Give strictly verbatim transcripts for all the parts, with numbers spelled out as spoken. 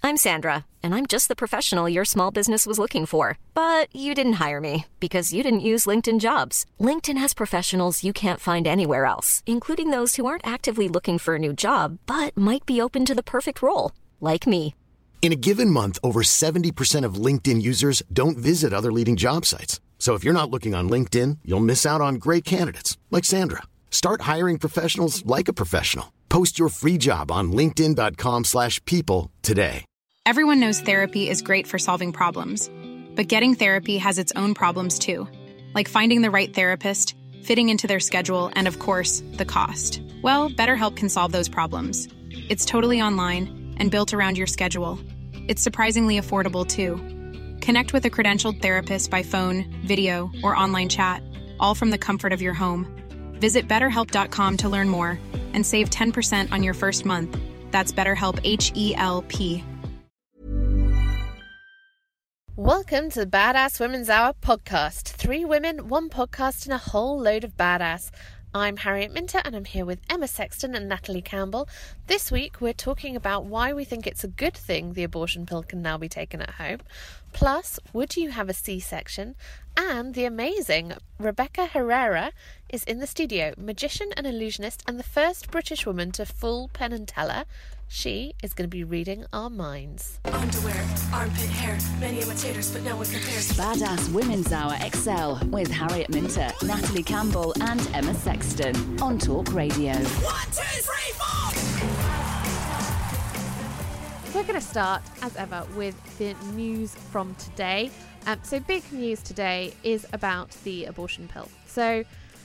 I'm Sandra, and I'm just the professional your small business was looking for. But you didn't hire me because you didn't use LinkedIn Jobs. LinkedIn has professionals you can't find anywhere else, including those who aren't actively looking for a new job, but might be open to the perfect role, like me. In a given month, over seventy percent of LinkedIn users don't visit other leading job sites. So if you're not looking on LinkedIn, you'll miss out on great candidates like Sandra. Start hiring professionals like a professional. Post your free job on linkedin dot com slash people today. Everyone knows therapy is great for solving problems, but getting therapy has its own problems too, like finding the right therapist, fitting into their schedule, and of course, the cost. Well, BetterHelp can solve those problems. It's totally online and built around your schedule. It's surprisingly affordable too. Connect with a credentialed therapist by phone, video, or online chat, all from the comfort of your home. Visit better help dot com to learn more and save ten percent on your first month. That's BetterHelp, H E L P. Welcome to the Badass Women's Hour podcast. Three women, one podcast, and a whole load of badass. I'm Harriet Minter, and I'm here with Emma Sexton and Natalie Campbell. This week, we're talking about why we think it's a good thing the abortion pill can now be taken at home. Plus, would you have a C-section? And the amazing Rebecca Herrera is in the studio, magician and illusionist, and the first British woman to fool Penn and Teller. She is going to be reading our minds. Underwear, armpit hair, many imitators, but no one compares. Badass Women's Hour X L with Harriet Minter, Natalie Campbell, and Emma Sexton on Talk Radio. One, two, three, four! We're going to start, as ever, with the news from today. Um, so big news today is about the abortion pill. So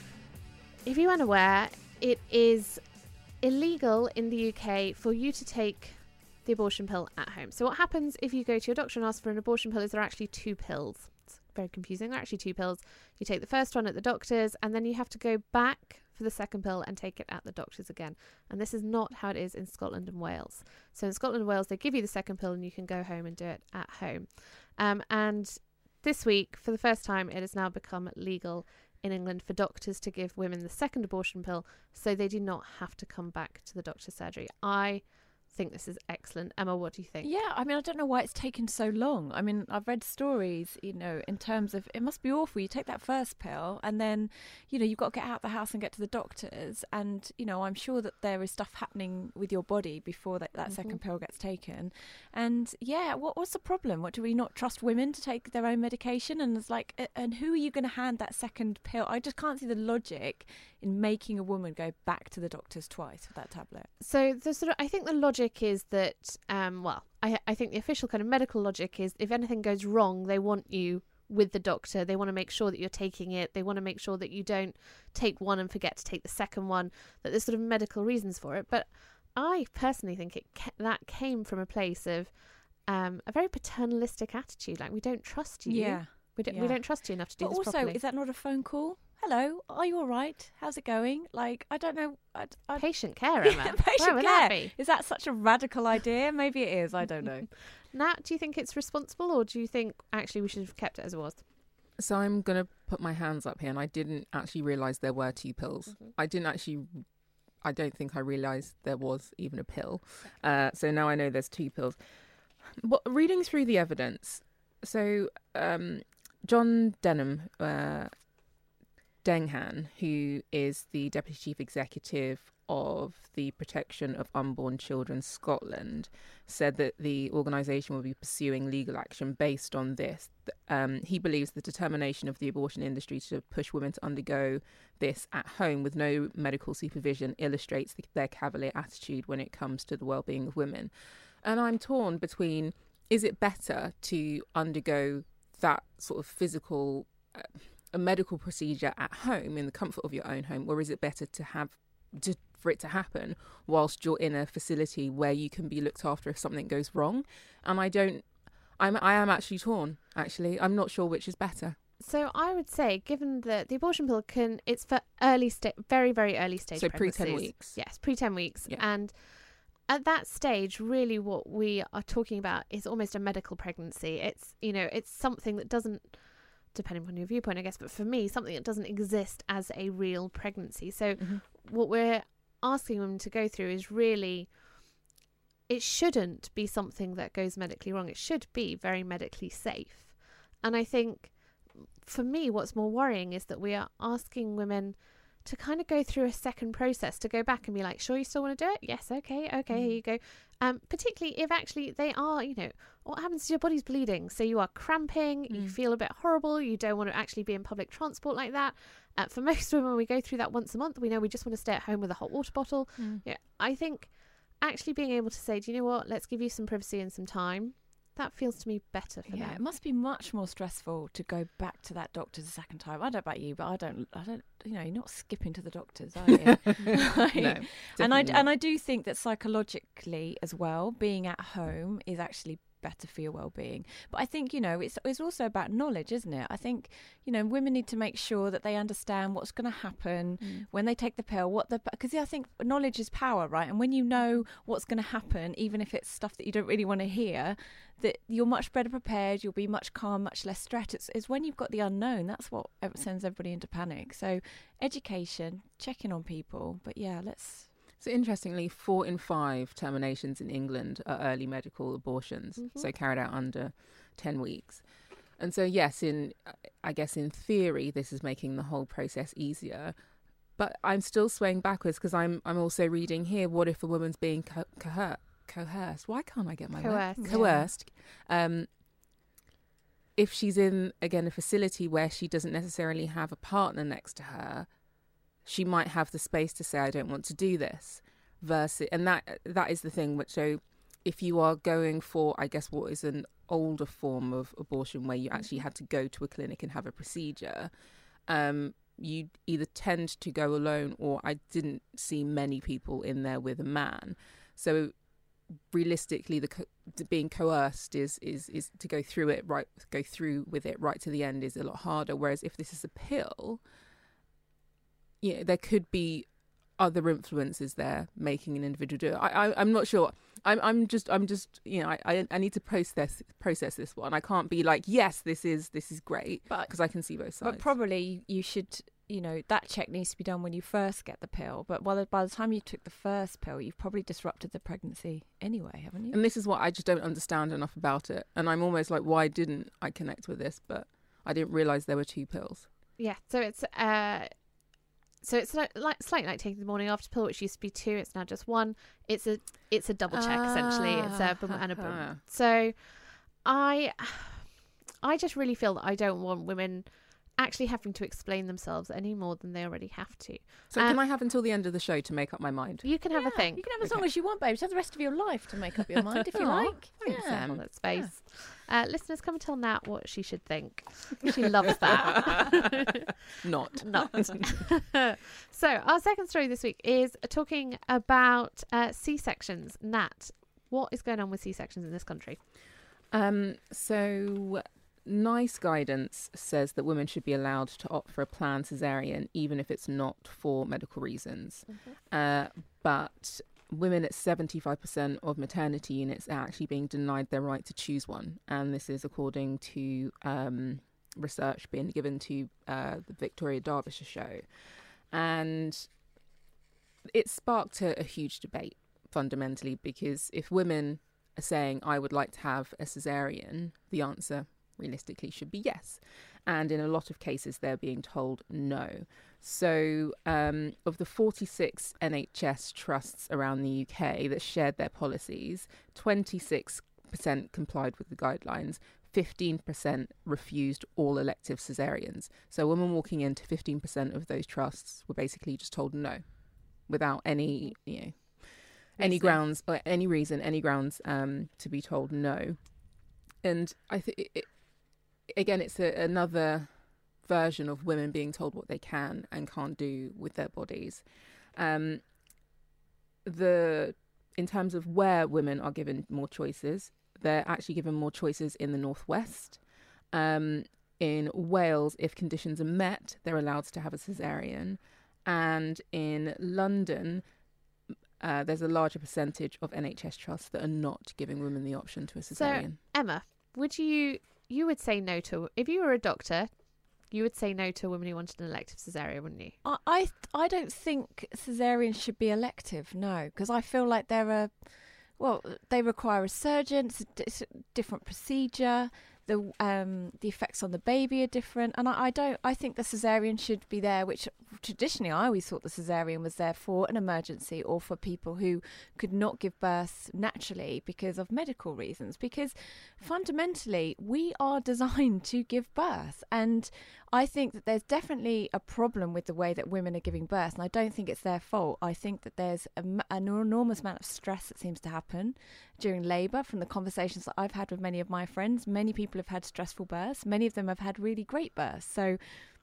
if you weren't aware, it is illegal in the U K for you to take the abortion pill at home. So what happens if you go to your doctor and ask for an abortion pill is there are actually two pills. It's very confusing. There are actually two pills. You take the first one at the doctor's and then you have to go back for the second pill and take it at the doctor's again. And this is not how it is in Scotland and Wales. So in Scotland and Wales, they give you the second pill and you can go home and do it at home. Um, and this week, for the first time, it has now become legal in England for doctors to give women the second abortion pill so they do not have to come back to the doctor's surgery. I think this is excellent. Emma, what do you think? Yeah, I mean, I don't know why it's taken so long. I mean, I've read stories, you know, in terms of it must be awful. You take that first pill and then, you know, you've got to get out of the house and get to the doctors. And, you know, I'm sure that there is stuff happening with your body before that, that mm-hmm. second pill gets taken. And yeah, what what's the problem? What, do we not trust women to take their own medication? And it's like, and who are you going to hand that second pill? I just can't see the logic in making a woman go back to the doctors twice for that tablet. So the sort of, I think the logic is that, um, well, I, I think the official kind of medical logic is if anything goes wrong, they want you with the doctor. They want to make sure that you're taking it. They want to make sure that you don't take one and forget to take the second one, that there's sort of medical reasons for it. But I personally think it ca- that came from a place of um, a very paternalistic attitude. Like, we don't trust you. Yeah. We don't, yeah. we don't trust you enough to do but this also, properly. Is that not a phone call? Hello, are you all right? How's it going? Like, I don't know. I, I, patient care, Emma. Yeah, patient Where would care. that be? Is that such a radical idea? Maybe it is. I don't know. Nat, do you think it's responsible, or do you think actually we should have kept it as it was? So I'm going to put my hands up here, and I didn't actually realise there were two pills. Mm-hmm. I didn't actually, I don't think I realised there was even a pill. Uh, so now I know there's two pills. But reading through the evidence, so um, John Denham, uh, Denghan, who is the Deputy Chief Executive of the Protection of Unborn Children Scotland, said that the organisation will be pursuing legal action based on this. Um, he believes the determination of the abortion industry to push women to undergo this at home with no medical supervision illustrates the, their cavalier attitude when it comes to the well-being of women. And I'm torn between, is it better to undergo that sort of physical... Uh, a medical procedure at home in the comfort of your own home, or is it better to have to, for it to happen whilst you're in a facility where you can be looked after if something goes wrong? And I don't, I'm, I am actually torn, actually. I'm not sure which is better. So I would say, given that the abortion pill can, it's for early stage, very, very early stage so pregnancies. pre ten weeks. Yes, pre ten weeks. Yeah. And at that stage, really what we are talking about is almost a medical pregnancy. It's, you know, it's something that doesn't, depending on your viewpoint, I guess, but for me, something that doesn't exist as a real pregnancy. So mm-hmm. what we're asking them to go through is really it shouldn't be something that goes medically wrong. It should be very medically safe. And I think for me, what's more worrying is that we are asking women to kind of go through a second process, to go back and be like, sure, you still want to do it? Yes, okay, okay, mm. here you go. Um, particularly if actually they are, you know, what happens is your body's bleeding. So you are cramping, mm. you feel a bit horrible, you don't want to actually be in public transport like that. Uh, for most women, we go through that once a month. We know we just want to stay at home with a hot water bottle. Mm. Yeah, I think actually being able to say, do you know what, let's give you some privacy and some time. That feels to me better for yeah, them. It must be much more stressful to go back to that doctor's a second time. I don't know about you, but I don't. I don't. You know, you're not skipping to the doctors, are you? No, and I not. and I do think that psychologically as well, being at home is actually better for your well-being. But I think, you know, it's it's also about knowledge, isn't it? I think, you know, women need to make sure that they understand what's going to happen mm. when they take the pill, what the because I think knowledge is power, right? And when you know what's going to happen, even if it's stuff that you don't really want to hear, that you're much better prepared, you'll be much calm, much less stressed. It's, it's when you've got the unknown, that's what sends everybody into panic. So education, checking on people. But yeah, let's... So interestingly, four in five terminations in England are early medical abortions, mm-hmm. so carried out under ten weeks. And so, yes, in I guess in theory, this is making the whole process easier. But I'm still swaying backwards because I'm I'm also reading here, what if a woman's being co- coher- coerced? Why can't I get my coerced? word? Coerced. Yeah. Um, if she's in, again, a facility where she doesn't necessarily have a partner next to her, she might have the space to say, I don't want to do this. Versus, and that that is the thing. Which, so if you are going for, I guess, what is an older form of abortion where you actually had to go to a clinic and have a procedure, um, you either tend to go alone, or I didn't see many people in there with a man. So realistically, the, co- the being coerced is, is is to go through it right, go through with it right to the end is a lot harder. Whereas if this is a pill, yeah, there could be other influences there making an individual do it. I, I, I'm not sure. I'm, I'm just, I'm just, you know, I, I need to process, process this one. I can't be like, yes, this is, this is great, because I can see both sides. But probably you should, you know, that check needs to be done when you first get the pill. But by the, by the time you took the first pill, you've probably disrupted the pregnancy anyway, haven't you? And this is what I just don't understand enough about it. And I'm almost like, why didn't I connect with this? But I didn't realise there were two pills. Yeah. So it's, uh, So it's like, like slightly like taking the morning after pill, which used to be two. It's now just one. It's a it's a double check ah, essentially. It's a boom and a boom. Ah. So I I just really feel that I don't want women actually having to explain themselves any more than they already have to. So um, can I have until the end of the show to make up my mind? You can have yeah, a think. You can have as okay. long as you want, babe. Just have the rest of your life to make up your mind if you oh, like. Thanks, yeah. Em. That space. Yeah. Uh, listeners, come and tell Nat what she should think. She loves that. Not. Not. So our second story this week is talking about uh, C-sections. Nat, what is going on with C-sections in this country? Um. So... NICE guidance says that women should be allowed to opt for a planned caesarean even if it's not for medical reasons. Mm-hmm. Uh, but women at seventy-five percent of maternity units are actually being denied their right to choose one. And this is according to um, research being given to uh, the Victoria Derbyshire show. And it sparked a, a huge debate fundamentally, because if women are saying, I would like to have a caesarean, the answer realistically should be yes. And in a lot of cases, they're being told no. So um, of the forty-six N H S trusts around the U K that shared their policies, twenty-six percent complied with the guidelines, fifteen percent refused all elective caesareans. So women walking into fifteen percent of those trusts were basically just told no, without any, you know, any grounds, or any reason, any grounds um, to be told no. And I think, it, again, it's a, another version of women being told what they can and can't do with their bodies. Um, the in terms of where women are given more choices, they're actually given more choices in the northwest. Um, in Wales, if conditions are met, they're allowed to have a caesarean. And in London, uh, there's a larger percentage of N H S trusts that are not giving women the option to a caesarean. So, Emma, would you you would say no to, if you were a doctor, you would say no to a woman who wanted an elective caesarean, wouldn't you? I I, I don't think caesareans should be elective, no, because I feel like they're a Well, they require a surgeon. It's a, it's a different procedure. The um the effects on the baby are different, and I, I don't. I think the cesarean should be there, which traditionally I always thought the cesarean was there for an emergency or for people who could not give birth naturally because of medical reasons. Because fundamentally, we are designed to give birth, and I think that there's definitely a problem with the way that women are giving birth, and I don't think it's their fault. I think that there's a, an enormous amount of stress that seems to happen during labour. From the conversations that I've had with many of my friends, many people have had stressful births. Many of them have had really great births. So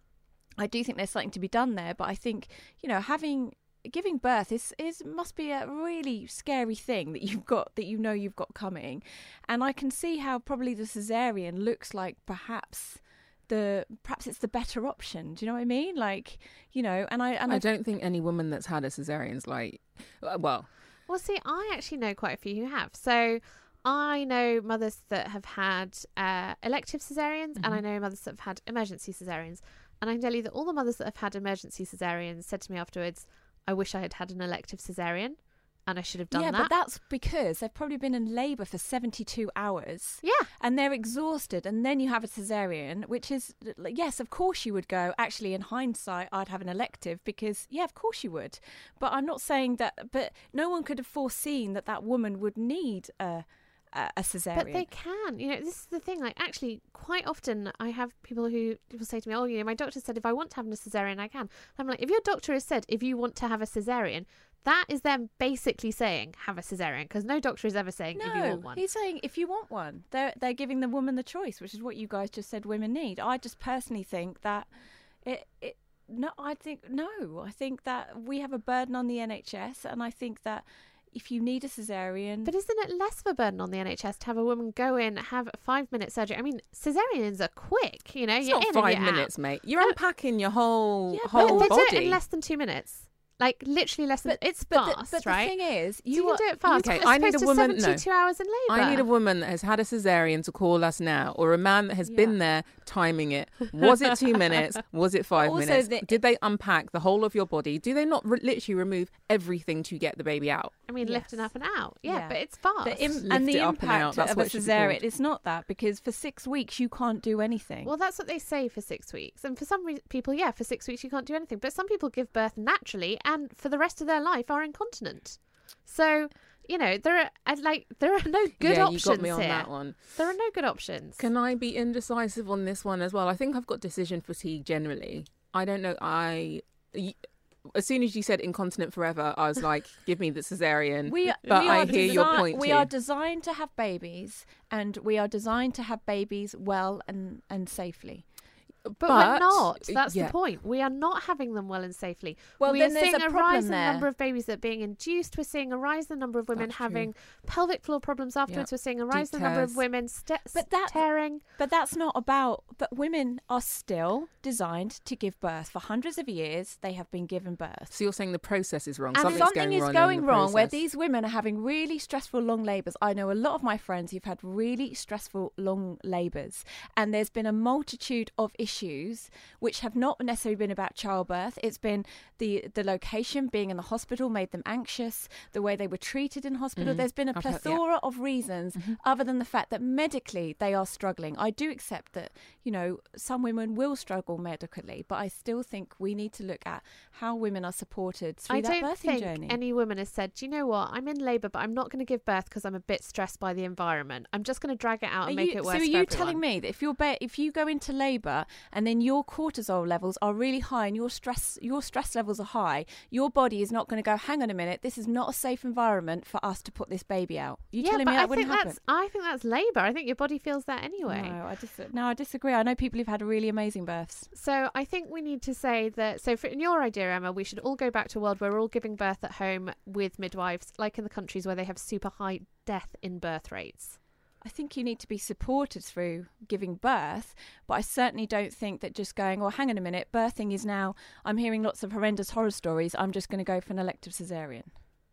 I do think there's something to be done there. But I think, you know, having giving birth is is must be a really scary thing that you've got, that you know you've got coming. And I can see how probably the cesarean looks like perhaps the perhaps it's the better option. Do you know what I mean? Like, you know, and I and I I've, don't think any woman that's had a cesarean's like, well. Well, see, I actually know quite a few who have. So I know mothers that have had uh, elective cesareans, mm-hmm. and I know mothers that have had emergency cesareans. And I can tell you that all the mothers that have had emergency cesareans said to me afterwards, I wish I had had an elective cesarean, and I should have done yeah, that. Yeah, but that's because they've probably been in labour for seventy-two hours. Yeah. And they're exhausted, and then you have a cesarean, which is, yes, of course you would go, actually, in hindsight, I'd have an elective, because, yeah, of course you would. But I'm not saying that, but no one could have foreseen that that woman would need a, a, a cesarean. But they can. You know, this is the thing. Like, actually, quite often I have people who people say to me, oh, you know, my doctor said if I want to have a cesarean, I can. I'm like, if your doctor has said if you want to have a cesarean, that is them basically saying have a cesarean, because no doctor is ever saying no, if you want one. He's saying if you want one. They're they're giving the woman the choice, which is what you guys just said women need. I just personally think that it it no, I think no. I think that we have a burden on the N H S, and I think that if you need a cesarean. But isn't it less of a burden on the N H S to have a woman go in, have a five minute surgery? I mean, cesareans are quick, you know. It's you're not in five and you're minutes, out. mate. You're No. unpacking your whole Yeah, whole They body. do it in less than two minutes. Like, literally less than... But it's but fast, the, but right? the thing is, you, you, can are, do it fast. Okay, as I need opposed a to woman- no. seventy-two hours in labour. I need a woman that has had a cesarean to call us now, or a man that has Yeah. been there timing it. Was it two minutes? Was it five Also, minutes? the- Did they unpack the whole of your body? Do they not re- literally remove everything to get the baby out? I mean, Yes. lifting up and out. Yeah, Yeah. but it's fast. The im- Lift and the it up and impact out, that's of a what it should be cesarean, called. it's not that, because for six weeks you can't do anything. Well, that's what they say for six weeks. And for some re- people, yeah, for six weeks you can't do anything. But some people give birth naturally and for the rest of their life are incontinent. So, you know, there are uh, like there are no good yeah, options you got me on here. that one. There are no good options. Can I be indecisive on this one as well? I think I've got decision fatigue generally. I don't know. I y- as soon as you said incontinent forever, I was like, give me the cesarean. We, but we I are hear your desi- point We too. are designed to have babies, and we are designed to have babies well and, and safely. But, But- we're not. That's yeah. the point. We are not having them well and safely. Well, we then are there's seeing a a, problem rise in the there. number of babies that are being induced. We're seeing a rise in the number of women That's true. having pelvic floor problems afterwards. Yeah. We're seeing a Deep rise in the number of tears. women st- But that- tearing. But that's not about. But women are still designed to give birth. For hundreds of years, they have been given birth. So you're saying the process is wrong. And Something's Something going is wrong going in the wrong where process. these women are having really stressful long labours. I know a lot of my friends who've had really stressful long labours, and there's been a multitude of issues which have not necessarily been about childbirth. It's been the the location, being in the hospital made them anxious, the way they were treated in hospital. Mhm. There's been a I've heard- yeah. plethora of reasons other than the fact that medically they are struggling. I do accept that, you know, some women will struggle medically, but I still think we need to look at how women are supported through I that don't birthing think journey. any woman has said, do you know what? I'm in labour, but I'm not going to give birth because I'm a bit stressed by the environment. I'm just going to drag it out and Are make you, it worse so are for you everyone. telling me that if you're ba- if you go into labour and then your cortisol levels are really high and your stress your stress levels are high, your body is not going to go, hang on a minute, this is not a safe environment for us to put this baby out? You yeah, telling but me that I wouldn't think happen? that's I think that's labour. I think your body feels that anyway. No, I dis- no, I disagree. I know people who've had really amazing births. So I think we need to say that. So for, in your idea, Emma, we should all go back to a world where we're all giving birth at home with midwives, like in the countries where they have super high death in birth rates. I think you need to be supported through giving birth, but I certainly don't think that just going, oh, hang on a minute, birthing is now, I'm hearing lots of horrendous horror stories, I'm just going to go for an elective cesarean.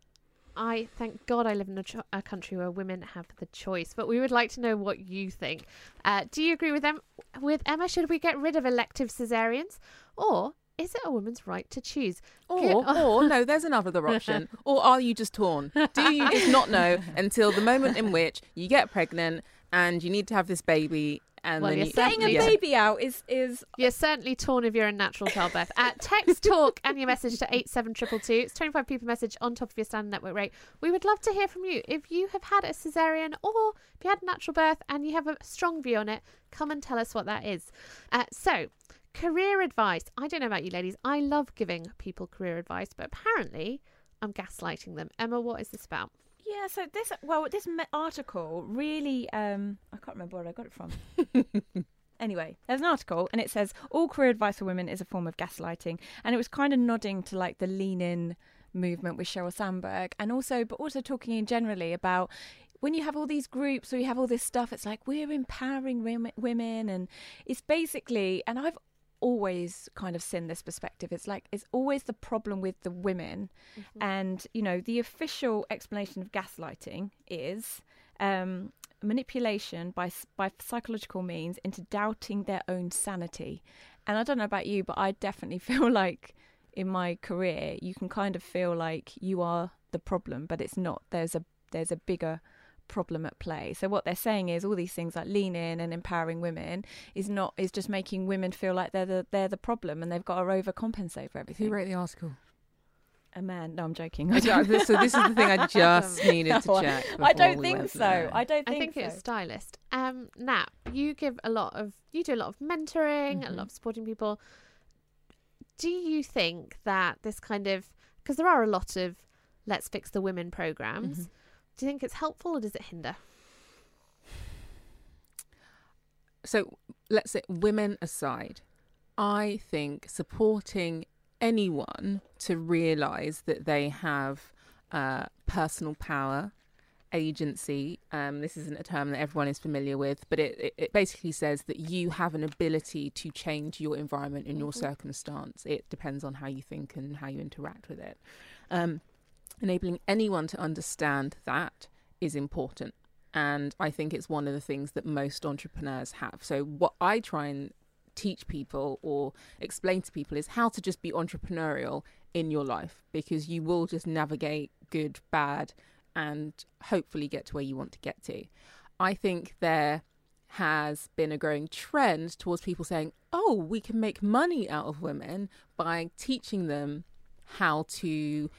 I thank God I live in a, cho- a country where women have the choice, but we would like to know what you think. Uh, do you agree with them? With Emma, should we get rid of elective cesareans, or is it a woman's right to choose? Or, or no, there's another option. Or are you just torn? Do you just not know until the moment in which you get pregnant and you need to have this baby? And well, then you're you, Getting a yeah. baby out is is You're certainly torn if you're in natural childbirth. Uh, text talk and your message to eight seven two two two. It's twenty-five p per message on top of your standard network rate. We would love to hear from you. If you have had a cesarean or if you had natural birth and you have a strong view on it, come and tell us what that is. Uh, so, career advice. I don't know about you ladies. I love giving people career advice, but apparently I'm gaslighting them. Emma, what is this about? Yeah, so this, well, this me- article really, um, I can't remember where I got it from. Anyway, there's an article and it says, all career advice for women is a form of gaslighting. And it was kind of nodding to like the lean in movement with Sheryl Sandberg, and also, but also talking in generally about when you have all these groups or you have all this stuff, it's like, we're empowering women, women and it's basically, and I've always kind of seen this perspective, it's like it's always the problem with the women. Mm-hmm. And you know, the official explanation of gaslighting is um manipulation by by psychological means into doubting their own sanity. And I don't know about you, but I definitely feel like in my career you can kind of feel like you are the problem, but it's not. There's a there's a bigger problem at play. So what they're saying is all these things like lean in and empowering women is not is just making women feel like they're the they're the problem and they've got to overcompensate for everything. Who wrote the article? A man. No, I'm joking. So this is the thing I just needed No, to check. I don't before we think went so. there. I don't I think, think so. it's stylist. Um, Nat, you give a lot of, you do a lot of mentoring, Mm-hmm. a lot of supporting people. Do you think that this kind of, because there are a lot of let's fix the women programs, Mm-hmm. do you think it's helpful or does it hinder? So let's say women aside, I think supporting anyone to realise that they have uh, personal power, agency, um, this isn't a term that everyone is familiar with, but it, it, it basically says that you have an ability to change your environment and your Mhm. circumstance. It depends on how you think and how you interact with it. Um, enabling anyone to understand that is important. And I think it's one of the things that most entrepreneurs have. So what I try and teach people or explain to people is how to just be entrepreneurial in your life, because you will just navigate good, bad, and hopefully get to where you want to get to. I think there has been a growing trend towards people saying, oh, we can make money out of women by teaching them how to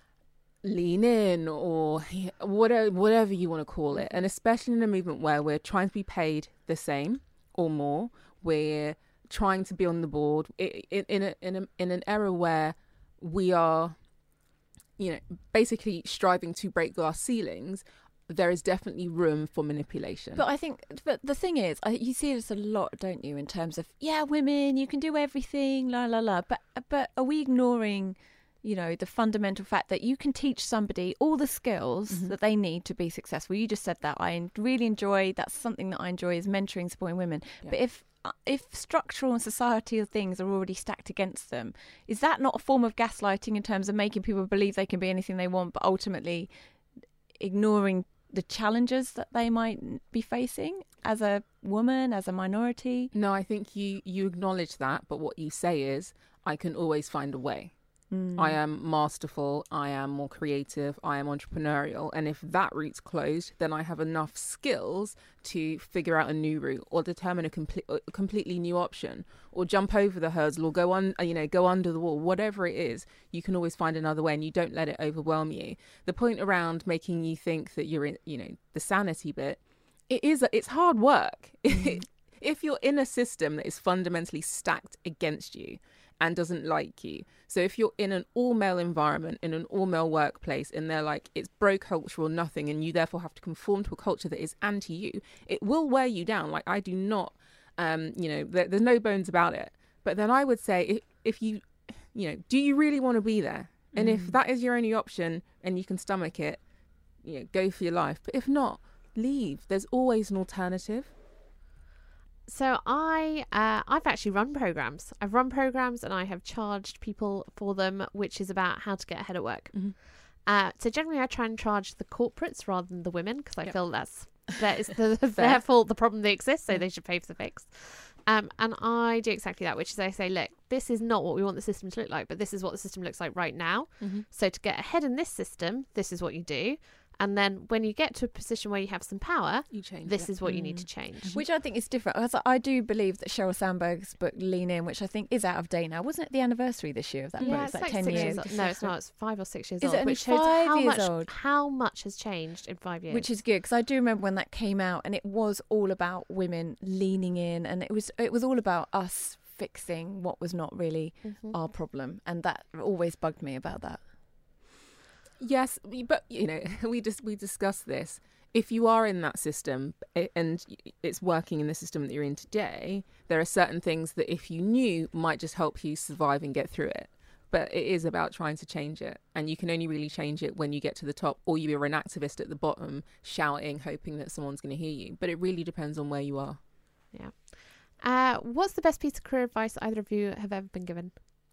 lean in or whatever, whatever you want to call it. And especially in a movement where we're trying to be paid the same or more, we're trying to be on the board in, in, a, in, a, in an era where we are, you know, basically striving to break glass ceilings. There is definitely room for manipulation. But I think, but the thing is, I, you see this a lot, don't you, in terms of, yeah, women, you can do everything, la, la, la. But, but are we ignoring, you know, the fundamental fact that you can teach somebody all the skills mm-hmm. that they need to be successful? You just said that. I really enjoy, that's something that I enjoy, is mentoring, supporting women. Yeah. But if if structural and societal things are already stacked against them, is that not a form of gaslighting in terms of making people believe they can be anything they want, but ultimately ignoring the challenges that they might be facing as a woman, as a minority? No, I think you, you acknowledge that, but what you say is, I can always find a way. Mm. I am masterful, I am more creative, I am entrepreneurial. And if that route's closed, then I have enough skills to figure out a new route or determine a, complete, a completely new option or jump over the hurdle or go on, you know, go under the wall, whatever it is, you can always find another way and you don't let it overwhelm you. The point around making you think that you're in, you know, the sanity bit, it is, it's hard work. Mm. If you're in a system that is fundamentally stacked against you and doesn't like you. So if you're in an all-male environment, in an all-male workplace, and they're like, it's bro culture or nothing, and you therefore have to conform to a culture that is anti-you, it will wear you down. Like, I do not, um, you know, there, there's no bones about it. But then I would say, if, if you, you know, do you really want to be there? And mm. if that is your only option and you can stomach it, you know, go for your life. But if not, leave. There's always an alternative. So I, uh, I've actually run programs. I've run programs and I have charged people for them, which is about how to get ahead at work. Mm-hmm. Uh, so generally I try and charge the corporates rather than the women because I yep. feel that's that it's the, their fault, the problem they exist, so they should pay for the fix. Um, and I do exactly that, which is I say, look, this is not what we want the system to look like, but this is what the system looks like right now. Mm-hmm. So to get ahead in this system, this is what you do. And then when you get to a position where you have some power, you change this it. is what mm. you need to change. Which I think is different. Because I do believe that Sheryl Sandberg's book Lean In, which I think is out of date now, wasn't it the anniversary this year of that yeah, book? It's like, like ten six years. years old. No, it's not. It's five or six years is old. It only which shows five how years much old? how much has changed in five years. Which is good, because I do remember when that came out, and it was all about women leaning in, and it was it was all about us fixing what was not really mm-hmm. our problem, and that always bugged me about that. Yes, but you know, we just we discussed this. If you are in that system and it's working in the system that you're in today, there are certain things that if you knew might just help you survive and get through it. But it is about trying to change it, and you can only really change it when you get to the top, or you're an activist at the bottom shouting, hoping that someone's going to hear you. But it really depends on where you are. Yeah. Uh, what's the best piece of career advice either of you have ever been given?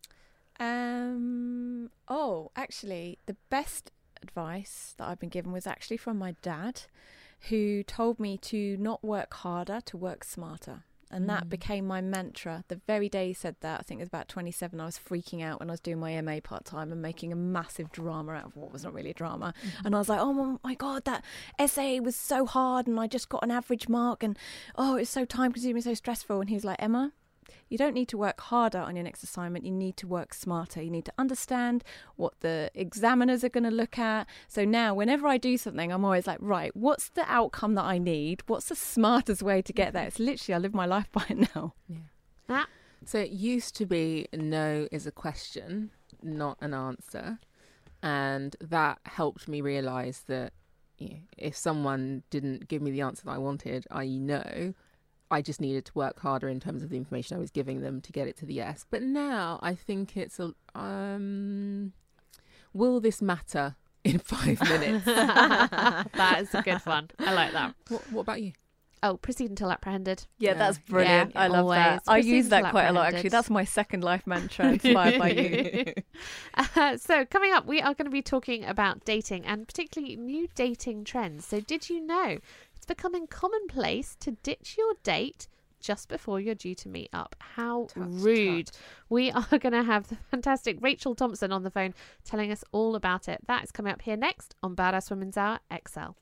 Um. Oh, actually, the best advice that I've been given was actually from my dad, who told me to not work harder, to work smarter. And that mm. became my mantra. The very day he said that, I think it was about twenty-seven, I was freaking out when I was doing my M A part-time and making a massive drama out of what was not really a drama. Mm-hmm. And I was like, oh my God, that essay was so hard and I just got an average mark and, oh, it's so time-consuming, so stressful. And he was like, Emma, you don't need to work harder on your next assignment. You need to work smarter. You need to understand what the examiners are going to look at. So now whenever I do something, I'm always like, right, what's the outcome that I need? What's the smartest way to get there? It's literally, I live my life by it now. Yeah. Ah. So it used to be no is a question, not an answer. And that helped me realise that you know, if someone didn't give me the answer that I wanted, that is no, I just needed to work harder in terms of the information I was giving them to get it to the yes. But now I think it's a, um, will this matter in five minutes? That is a good one. I like that. What, what about you? Oh, proceed until apprehended. Yeah, yeah. That's brilliant. Yeah, I love always. that. I Proceed use that quite a lot, actually. That's my second life mantra, inspired by you. Uh, so coming up, we are going to be talking about dating and particularly new dating trends. So did you know it's becoming commonplace to ditch your date just before you're due to meet up? How tut, rude. Tut. We are going to have the fantastic Rachel Thompson on the phone telling us all about it. That is coming up here next on Badass Women's Hour X L.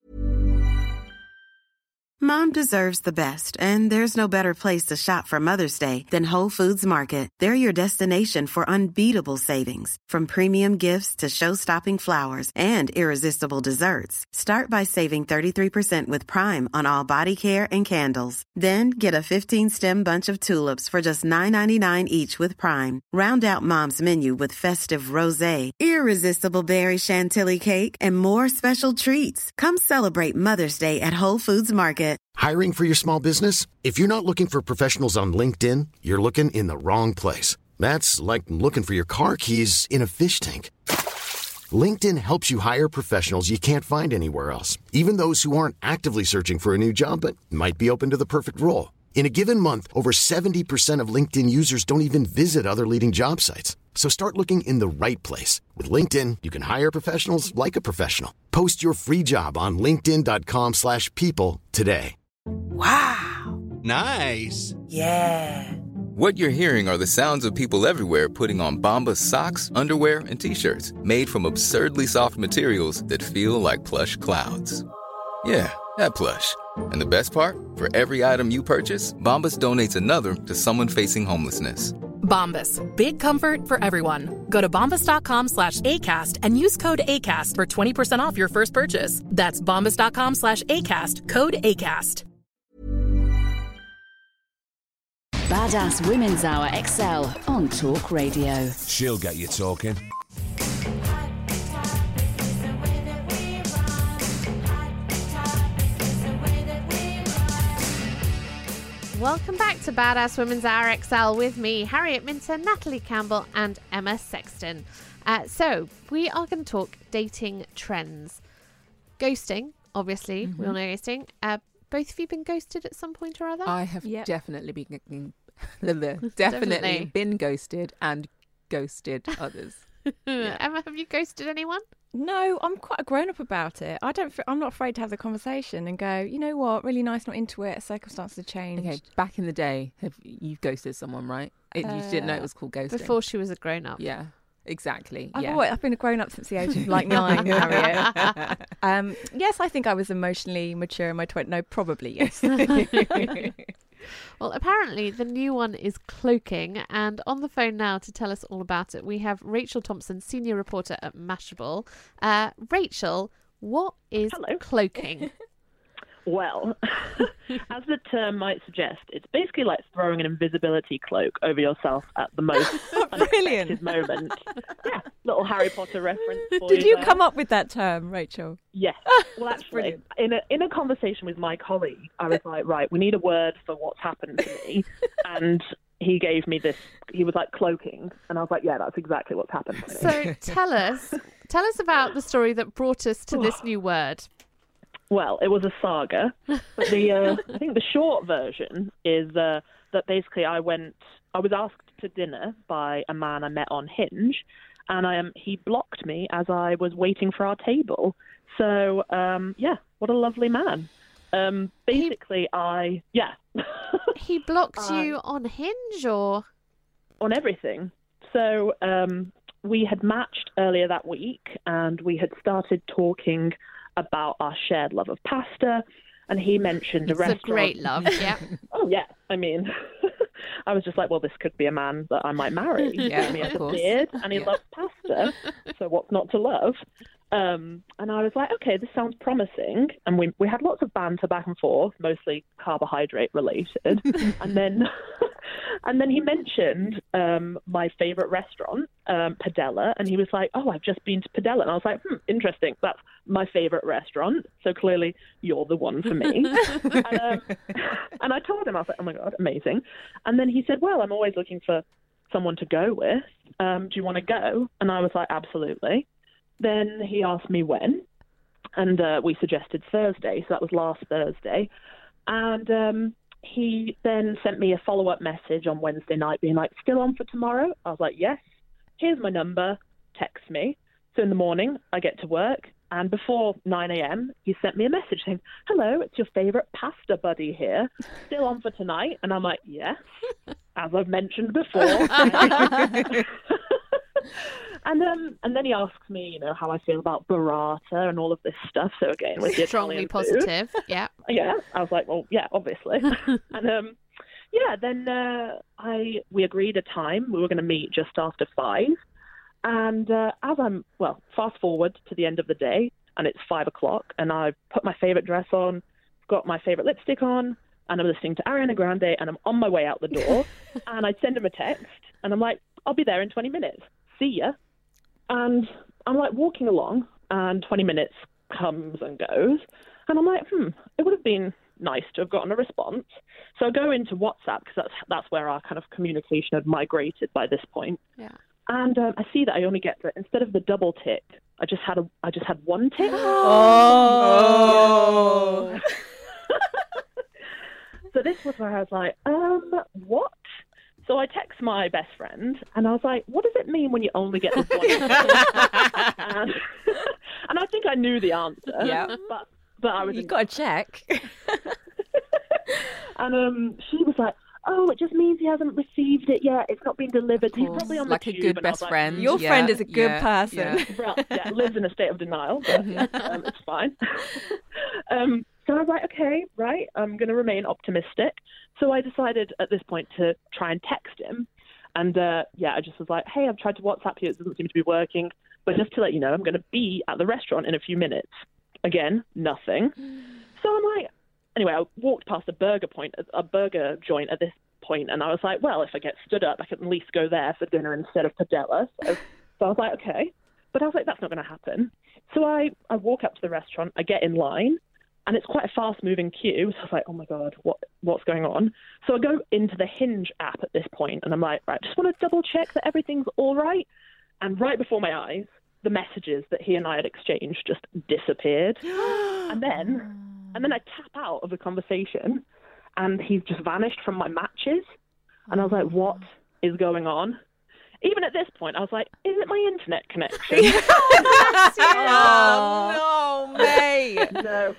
Mom deserves the best, and there's no better place to shop for Mother's Day than Whole Foods Market. They're your destination for unbeatable savings, from premium gifts to show-stopping flowers and irresistible desserts. Start by saving thirty-three percent with Prime on all body care and candles. Then get a fifteen-stem bunch of tulips for just nine ninety-nine each with Prime. Round out Mom's menu with festive rosé, irresistible berry chantilly cake, and more special treats. Come celebrate Mother's Day at Whole Foods Market. Hiring for your small business? If you're not looking for professionals on LinkedIn, you're looking in the wrong place. That's like looking for your car keys in a fish tank. LinkedIn helps you hire professionals you can't find anywhere else, even those who aren't actively searching for a new job but might be open to the perfect role. In a given month, over seventy percent of LinkedIn users don't even visit other leading job sites. So start looking in the right place. With LinkedIn, you can hire professionals like a professional. Post your free job on linkedin.com slash people today. Wow. Nice. Yeah. What you're hearing are the sounds of people everywhere putting on Bombas socks, underwear, and T-shirts made from absurdly soft materials that feel like plush clouds. Yeah, that plush. And the best part? For every item you purchase, Bombas donates another to someone facing homelessness. Bombas. Big comfort for everyone. Go to bombas.com slash ACAST and use code ACAST for twenty percent off your first purchase. That's bombas.com slash ACAST. Code ACAST. Badass Women's Hour X L on Talk Radio. She'll get you talking. Welcome back to Badass Women's Hour X L with me, Harriet Minter, Natalie Campbell and Emma Sexton. Uh, so we are going to talk dating trends. Ghosting, obviously, mm-hmm. we all know ghosting. Uh, both of you been ghosted at some point or other? I have yep. definitely been, definitely, definitely been ghosted and ghosted others. Yeah. Emma, have you ghosted anyone? No, I'm quite a grown-up about it. I don't. I'm not afraid to have the conversation and go, you know what, really nice, not into it. Circumstances have changed. Okay, back in the day, have you ghosted someone, right? It, you didn't know it was called ghosting before she was a grown-up. Yeah, exactly. I've, yeah. always, I've been a grown-up since the age of like nine, Harriet. Um, yes, I think I was emotionally mature in my twenties. No, probably yes. Well, apparently the new one is cloaking, and on the phone now to tell us all about it, we have Rachel Thompson, senior reporter at Mashable. Uh, Rachel, what is Hello. cloaking? Well, as the term might suggest, it's basically like throwing an invisibility cloak over yourself at the most unexpected moment. Yeah, little Harry Potter reference for Did you you there. come up with that term, Rachel? Yes. Well, actually, in a in a conversation with my colleague, I was like, right, we need a word for what's happened to me. And he gave me this, he was like, cloaking. And I was like, yeah, that's exactly what's happened to me. So tell us, tell us about the story that brought us to this new word. Well, it was a saga, but the uh, I think the short version is uh, that basically I went, I was asked to dinner by a man I met on Hinge, and I, um, he blocked me as I was waiting for our table. So, um, yeah, what a lovely man. Um, basically, he, I, yeah. He blocked uh, you on Hinge or? On everything. So um, we had matched earlier that week, and we had started talking about our shared love of pasta, and he mentioned a it's restaurant. It's a great love, yeah. Oh, yeah. I mean, I was just like, well, this could be a man that I might marry. Yeah, he has of a course. beard, and he Yeah. loves pasta, so what's not to love? Um, and I was like, okay, this sounds promising. And we we had lots of banter back and forth, mostly carbohydrate related. and then and then he mentioned um, my favourite restaurant, um, Padella, and he was like, oh, I've just been to Padella. And I was like, hmm, interesting. That's my favourite restaurant. So clearly you're the one for me. and, um, and I told him, I was like, oh my God, amazing. And then he said, well, I'm always looking for someone to go with. Um, do you want to go? And I was like, absolutely. Then he asked me when, and uh, we suggested Thursday, so that was last Thursday. And um, he then sent me a follow-up message on Wednesday night being like, still on for tomorrow? I was like, yes. Here's my number. Text me. So in the morning, I get to work, and before nine a.m., he sent me a message saying, hello, it's your favourite pasta buddy here. Still on for tonight? And I'm like, yes, as I've mentioned before. And um, and then he asks me, you know, how I feel about burrata and all of this stuff. So again, with the strongly Italian positive, food. yeah, yeah. I was like, well, yeah, obviously. and um, yeah, then uh, I we agreed a time. We were going to meet just after five. And uh, as I'm well, fast forward to the end of the day, and it's five o'clock, and I've put my favorite dress on, got my favorite lipstick on, and I'm listening to Ariana Grande, and I'm on my way out the door. And I send him a text, and I'm like, I'll be there in twenty minutes. See ya. And I'm like walking along, and twenty minutes comes and goes. And I'm like, hmm, it would have been nice to have gotten a response. So I go into WhatsApp, because that's, that's where our kind of communication had migrated by this point. Yeah. And um, I see that I only get the, instead of the double tick, I just had a, I just had one tick. Oh. So this was where I was like, um, what? So I text my best friend, and I was like, what does it mean when you only get the one? and, and I think I knew the answer. Yeah. But, but I was... You've got to check. And um, she was like, oh, it just means he hasn't received it yet. It's not been delivered. He's probably on like the a tube. good And I was best like, friend. Your yeah, friend is a good yeah, person. Yeah. Well, yeah, lives in a state of denial, but um, it's fine. um, so I was like, okay, right, I'm going to remain optimistic. So I decided at this point to try and text him. And uh, yeah, I just was like, hey, I've tried to WhatsApp you. It doesn't seem to be working. But just to let you know, I'm going to be at the restaurant in a few minutes. Again, nothing. So I'm like, anyway, I walked past a burger point, a burger joint at this point, and I was like, well, if I get stood up, I can at least go there for dinner instead of Padella. So, so I was like, okay. But I was like, that's not going to happen. So I, I walk up to the restaurant, I get in line, and it's quite a fast-moving queue. So I was like, oh, my God, what what's going on? So I go into the Hinge app at this point, and I'm like, right, just want to double-check that everything's all right. And right before my eyes, the messages that he and I had exchanged just disappeared. and then and then I tap out of the conversation, and he's just vanished from my matches. And I was like, what is going on? even at this point, I was like, is it my internet connection? Oh, no, mate. No.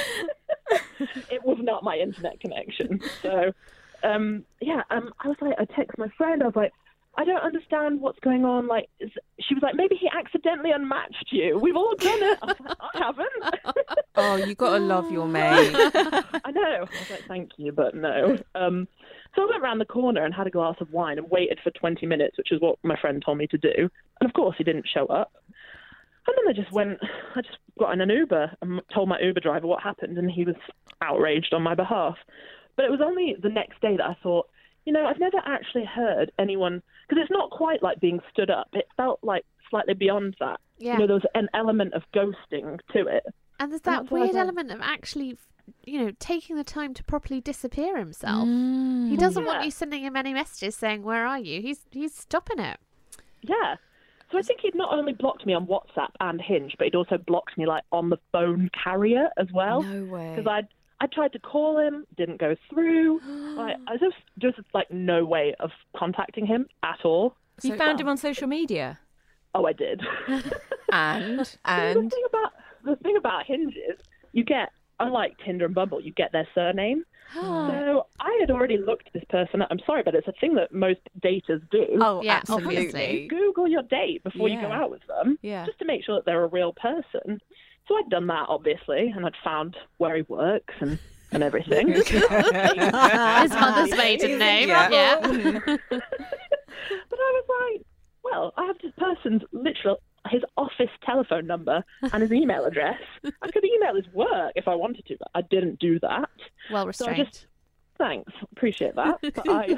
It was not my internet connection. So, um, yeah, um, I was like, I text my friend. I was like, I don't understand what's going on. Like, is, she was like, maybe he accidentally unmatched you. We've all done it. I was like, I haven't. Oh, you got to love your mate. I know. I was like, thank you, but no. Um, so I went round the corner and had a glass of wine and waited for twenty minutes, which is what my friend told me to do. And of course, he didn't show up. And then I just went, I just got in an Uber and told my Uber driver what happened, and he was outraged on my behalf. But it was only the next day that I thought, you know, I've never actually heard anyone, because it's not quite like being stood up. It felt like slightly beyond that. Yeah. You know, there was an element of ghosting to it. And there's And that that's what I weird thought. element of actually, you know, taking the time to properly disappear himself. Mm. He doesn't want Yeah. you sending him any messages saying, where are you? He's he's stopping it. Yeah. So I think he'd not only blocked me on WhatsApp and Hinge, but he'd also blocked me like on the phone carrier as well. No way. Because I'd I tried to call him, didn't go through. like, I just just like no way of contacting him at all. You So- found him on social media? Oh, I did. And? the And? thing about the thing about Hinge is you get, unlike Tinder and Bumble, you get their surname. So I had already looked this person up. I'm sorry, but it's a thing that most daters do. Oh, Yeah, absolutely. obviously. Google your date before you go Yeah. out with them, Yeah. just to make sure that they're a real person. So I'd done that, obviously, and I'd found where he works and, and everything. His mother's maiden name. Yeah. Yeah. But I was like, well, I have this person's literal, his office telephone number and his email address. I could email his work if I wanted to, but I didn't do that. Well So I restrained. just, thanks, appreciate that. But I,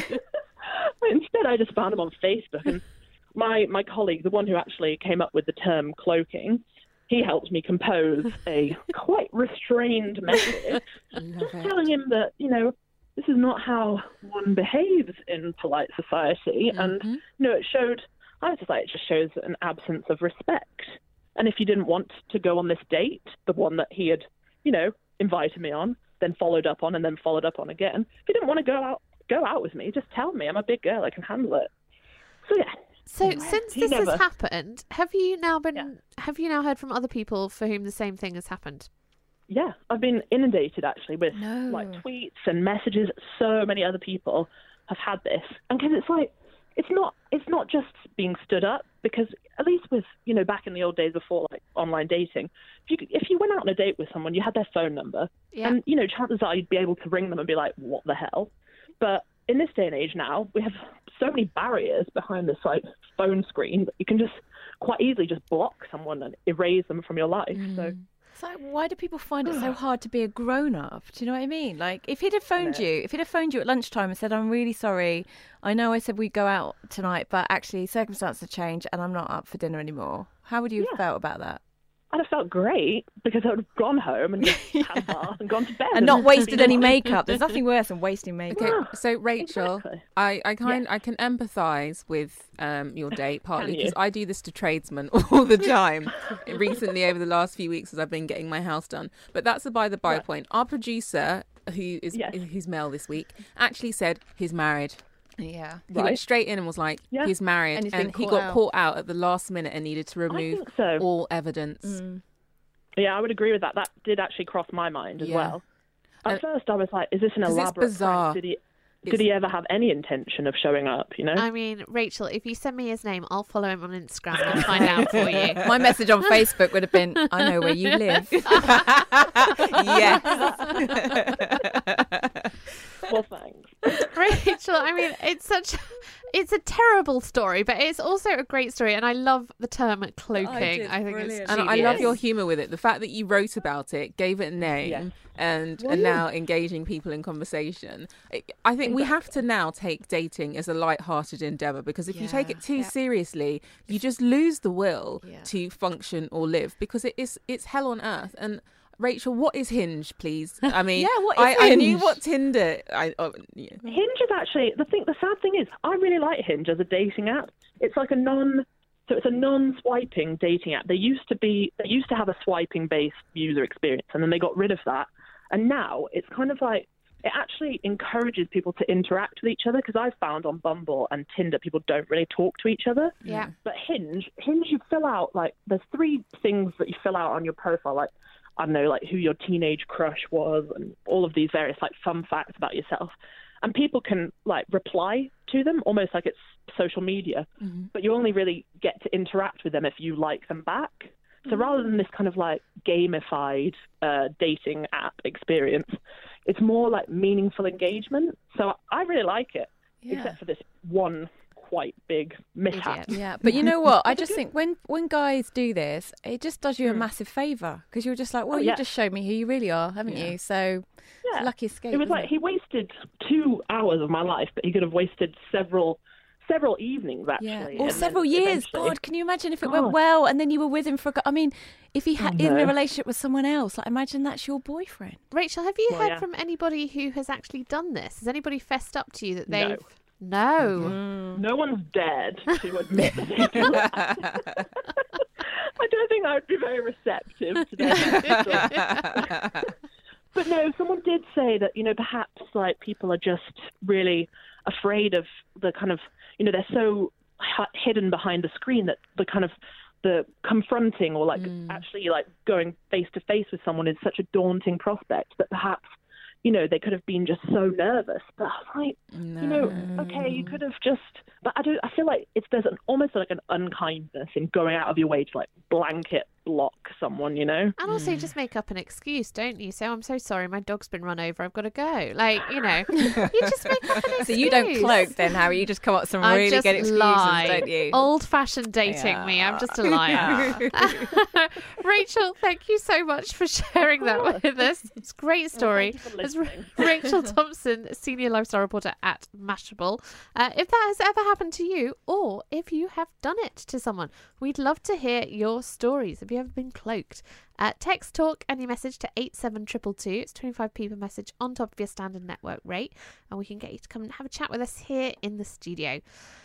instead, I just found him on Facebook, and my my colleague, the one who actually came up with the term cloaking, he helped me compose a quite restrained message, just telling him that, you know, this is not how one behaves in polite society, and you know, it showed. I was just like, it just shows an absence of respect. And if you didn't want to go on this date, the one that he had, you know, invited me on, then followed up on, and then followed up on again, if you didn't want to go out, go out with me, just tell me. I'm a big girl, I can handle it. So yeah. So Anyway, since he this never- has happened, have you now been? Yeah. Have you now heard from other people for whom the same thing has happened? Yeah, I've been inundated actually with No. like tweets and messages. So many other people have had this, and because it's like, it's not, it's not just being stood up. Because at least with, you know, back in the old days before like online dating, if you if you went out on a date with someone, you had their phone number, Yeah. and you know, chances are you'd be able to ring them and be like, what the hell? But in this day and age now, we have so many barriers behind this like phone screen that you can just quite easily just block someone and erase them from your life. So. It's like, why do people find it so hard to be a grown-up? Do you know what I mean? Like, if he'd have phoned you, if he'd have phoned you at lunchtime and said, I'm really sorry, I know I said we'd go out tonight, but actually circumstances have changed and I'm not up for dinner anymore. How would you have Yeah. felt about that? I'd have felt great because I would have gone home and just had a bath and gone to bed. And not wasted been any like- makeup. There's nothing worse than wasting makeup. Okay, so Rachel, Exactly. I, I kind I can empathise with um, your date partly Can you? because I do this to tradesmen all the time. Recently, over the last few weeks, as I've been getting my house done. But that's a by the by Right. point. Our producer, who is Yes. who's male this week, actually said he's married. Yeah. He went Right. straight in and was like, Yeah. he's married, And and, he's been he caught got out. caught out at the last minute and needed to remove think so. all evidence. Mm. Yeah, I would agree with that. That did actually cross my mind as Yeah. well. At And- first, I was like, "Is this an 'Cause it's elaborate bizarre. prank? Did he, It's- did he ever have any intention of showing up?" You know? I mean, Rachel, if you send me his name, I'll follow him on Instagram and find out for you. My message on Facebook would have been, I know where you live. Yes. Well, thanks. Rachel, I mean, it's such, it's a terrible story, but it's also a great story, and I love the term cloaking. I, think it's And I love genius. your humour with it. The fact that you wrote about it, gave it a name, Yeah. and Well, are yeah. now engaging people in conversation. I- I think we have to now take dating as a light-hearted endeavour, because if you take it too Yeah. seriously, you just lose the will Yeah. to function or live, because it is it's hell on earth. And Rachel, what is Hinge, please? I mean, Yeah, what is I, I knew Hinge? what Tinder. I oh, yeah. Hinge is actually the thing. The sad thing is, I really like Hinge as a dating app. It's like a non, so it's a non-swiping dating app. They used to be, they used to have a swiping-based user experience, and then they got rid of that. And now it's kind of like it actually encourages people to interact with each other, because I've found on Bumble and Tinder people don't really talk to each other. Yeah. But Hinge, Hinge, you fill out, like, there's three things that you fill out on your profile, like, I don't know, like who your teenage crush was and all of these various, like, fun facts about yourself. And people can, like, reply to them almost like it's social media. Mm-hmm. But you only really get to interact with them if you like them back. So mm-hmm. rather than this kind of, like, gamified uh, dating app experience, it's more like meaningful engagement. So I really like it, yeah. except for this one quite big mishap. Yeah, but you know what? I just think when, when guys do this, it just does you a massive favour, because you're just like, well, oh, yeah. you just showed me who you really are, haven't yeah. you? So yeah. lucky escape. It was like it? he wasted two hours of my life, but he could have wasted several several evenings, actually. Yeah. Or several years. Eventually... God, can you imagine if it God. went well and then you were with him for a... I mean, if he had oh, no. in a relationship with someone else, like, imagine that's your boyfriend. Rachel, have you well, heard yeah. from anybody who has actually done this? Has anybody fessed up to you that they've... No. No, mm. no one's dared to admit that. I don't think I would be very receptive to that. But no, someone did say that, you know, perhaps, like, people are just really afraid of the kind of, you know, they're so hidden behind the screen that the kind of the confronting or, like, mm. actually, like, going face to face with someone is such a daunting prospect that perhaps, you know, they could have been just so nervous. But I was like, no. you know, okay, you could have just... But I don't. I feel like it's there's an almost like an unkindness in going out of your way to, like, blanket block someone, you know? And also mm. just make up an excuse, don't you? So, I'm so sorry, my dog's been run over, I've got to go. Like, you know, you just make up an excuse. So you don't cloak then, Harry? You just come up with some I really good excuses, lie. don't you? Old-fashioned dating yeah. me. I'm just a liar. Rachel, thank you so much for sharing that with us. It's a great story. It's Rachel Thompson, senior lifestyle reporter at Mashable. Uh, if that has ever happened to you, or if you have done it to someone, we'd love to hear your stories. Have you ever been cloaked? Uh, text talk and your message to eight seven two two two. It's twenty-five p per message on top of your standard network rate, and we can get you to come and have a chat with us here in the studio.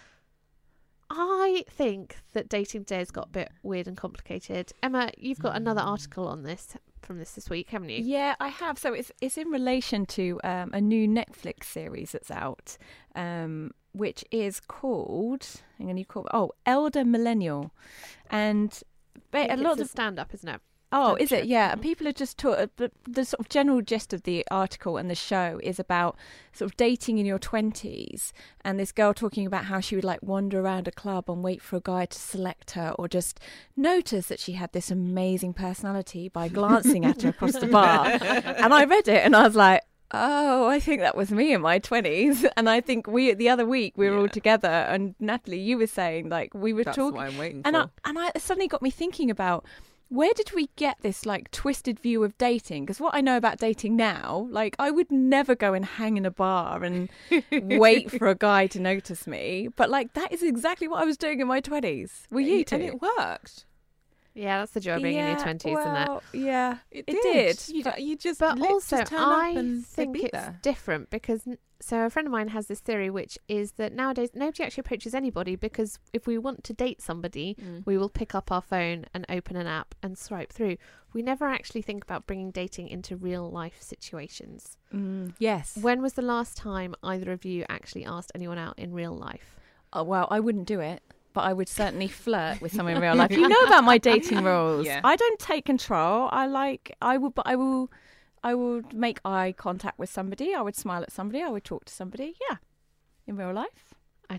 I think that dating today has got a bit weird and complicated. Emma, you've got another article on this from this this week, haven't you? Yeah, I have. So it's it's in relation to um, a new Netflix series that's out, um, which is called, hang on, you call oh, Elder Millennial, and I a lot it's of a stand-up, isn't it? Oh, is it? Yeah. And people are just taught, but the sort of general gist of the article and the show is about sort of dating in your twenties, and this girl talking about how she would, like, wander around a club and wait for a guy to select her, or just notice that she had this amazing personality by glancing at her across the bar. And I read it and I was like, oh, I think that was me in my twenties. And I think we, the other week, we were yeah. all together, and Natalie, you were saying, like, we were That's talking. That's what I'm waiting and for. I, and I, it suddenly got me thinking about, where did we get this, like, twisted view of dating? Because what I know about dating now, like, I would never go and hang in a bar and wait for a guy to notice me. But, like, that is exactly what I was doing in my twenties. Were you too? And it worked. Yeah, that's the joy of being yeah, in your twenties, well, isn't it? Yeah, it, it did. did. You, you just, but also, just turn I up and think it's there. different because, so a friend of mine has this theory, which is that nowadays nobody actually approaches anybody, because if we want to date somebody, mm. we will pick up our phone and open an app and swipe through. We never actually think about bringing dating into real life situations. Mm, yes. When was the last time either of you actually asked anyone out in real life? Oh, well, I wouldn't do it, but I would certainly flirt with someone in real life. You know about my dating rules. Yeah. I don't take control. I like, I would, but I will, I would make eye contact with somebody. I would smile at somebody. I would talk to somebody. Yeah. In real life. I,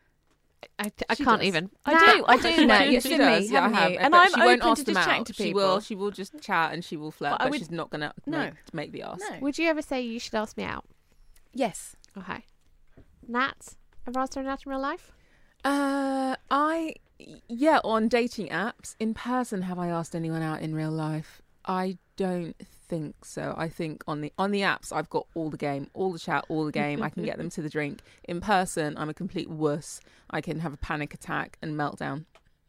I, I can't does. even. I do. I do know. You've she seen does, me, yeah, haven't I have. you? But And I'm she won't open ask to them just out. chatting to She people. will. She will just chat and she will flirt, but, but, would, she's not going to no. make, make the ask. No. Would you ever say you should ask me out? Yes. Okay. Nat, ever asked her out in real life? Uh, I yeah, on dating apps. In person, have I asked anyone out in real life? I don't think so. I think on the on the apps, I've got all the game, all the chat, all the game. I can get them to the drink. In person, I'm a complete wuss. I can have a panic attack and meltdown.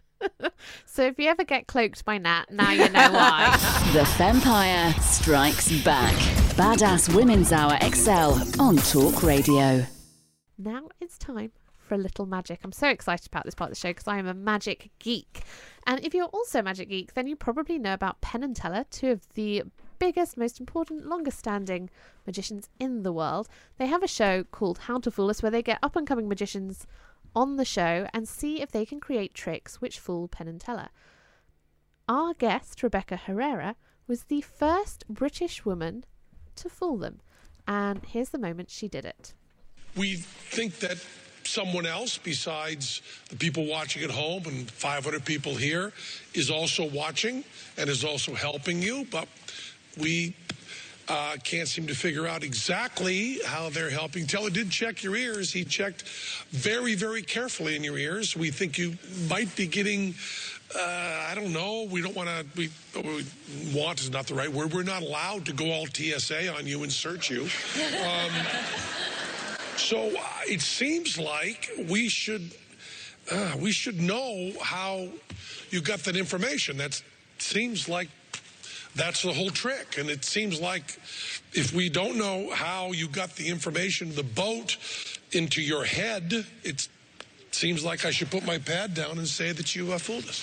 So if you ever get cloaked by Nat, now you know why. The Vampire Strikes Back. Badass Women's Hour X L on Talk Radio. Now it's time for a little magic. I'm so excited about this part of the show because I am a magic geek. And if you're also a magic geek, then you probably know about Penn and Teller, two of the biggest, most important, longest standing magicians in the world. They have a show called How to Fool Us where they get up and coming magicians on the show and see if they can create tricks which fool Penn and Teller. Our guest, Rebecca Herrera, was the first British woman to fool them. And here's the moment she did it. We think that someone else besides the people watching at home and five hundred people here is also watching and is also helping you, but we uh, can't seem to figure out exactly how they're helping. Teller did check your ears. He checked very, very carefully in your ears. We think you might be getting, uh, I don't know, we don't want to, we, we want is not the right word. We're not allowed to go all T S A on you and search you. Um, So uh, it seems like we should uh, we should know how you got that information. That seems like that's the whole trick. And it seems like if we don't know how you got the information, the boat into your head, it seems like I should put my pad down and say that you uh, fooled us.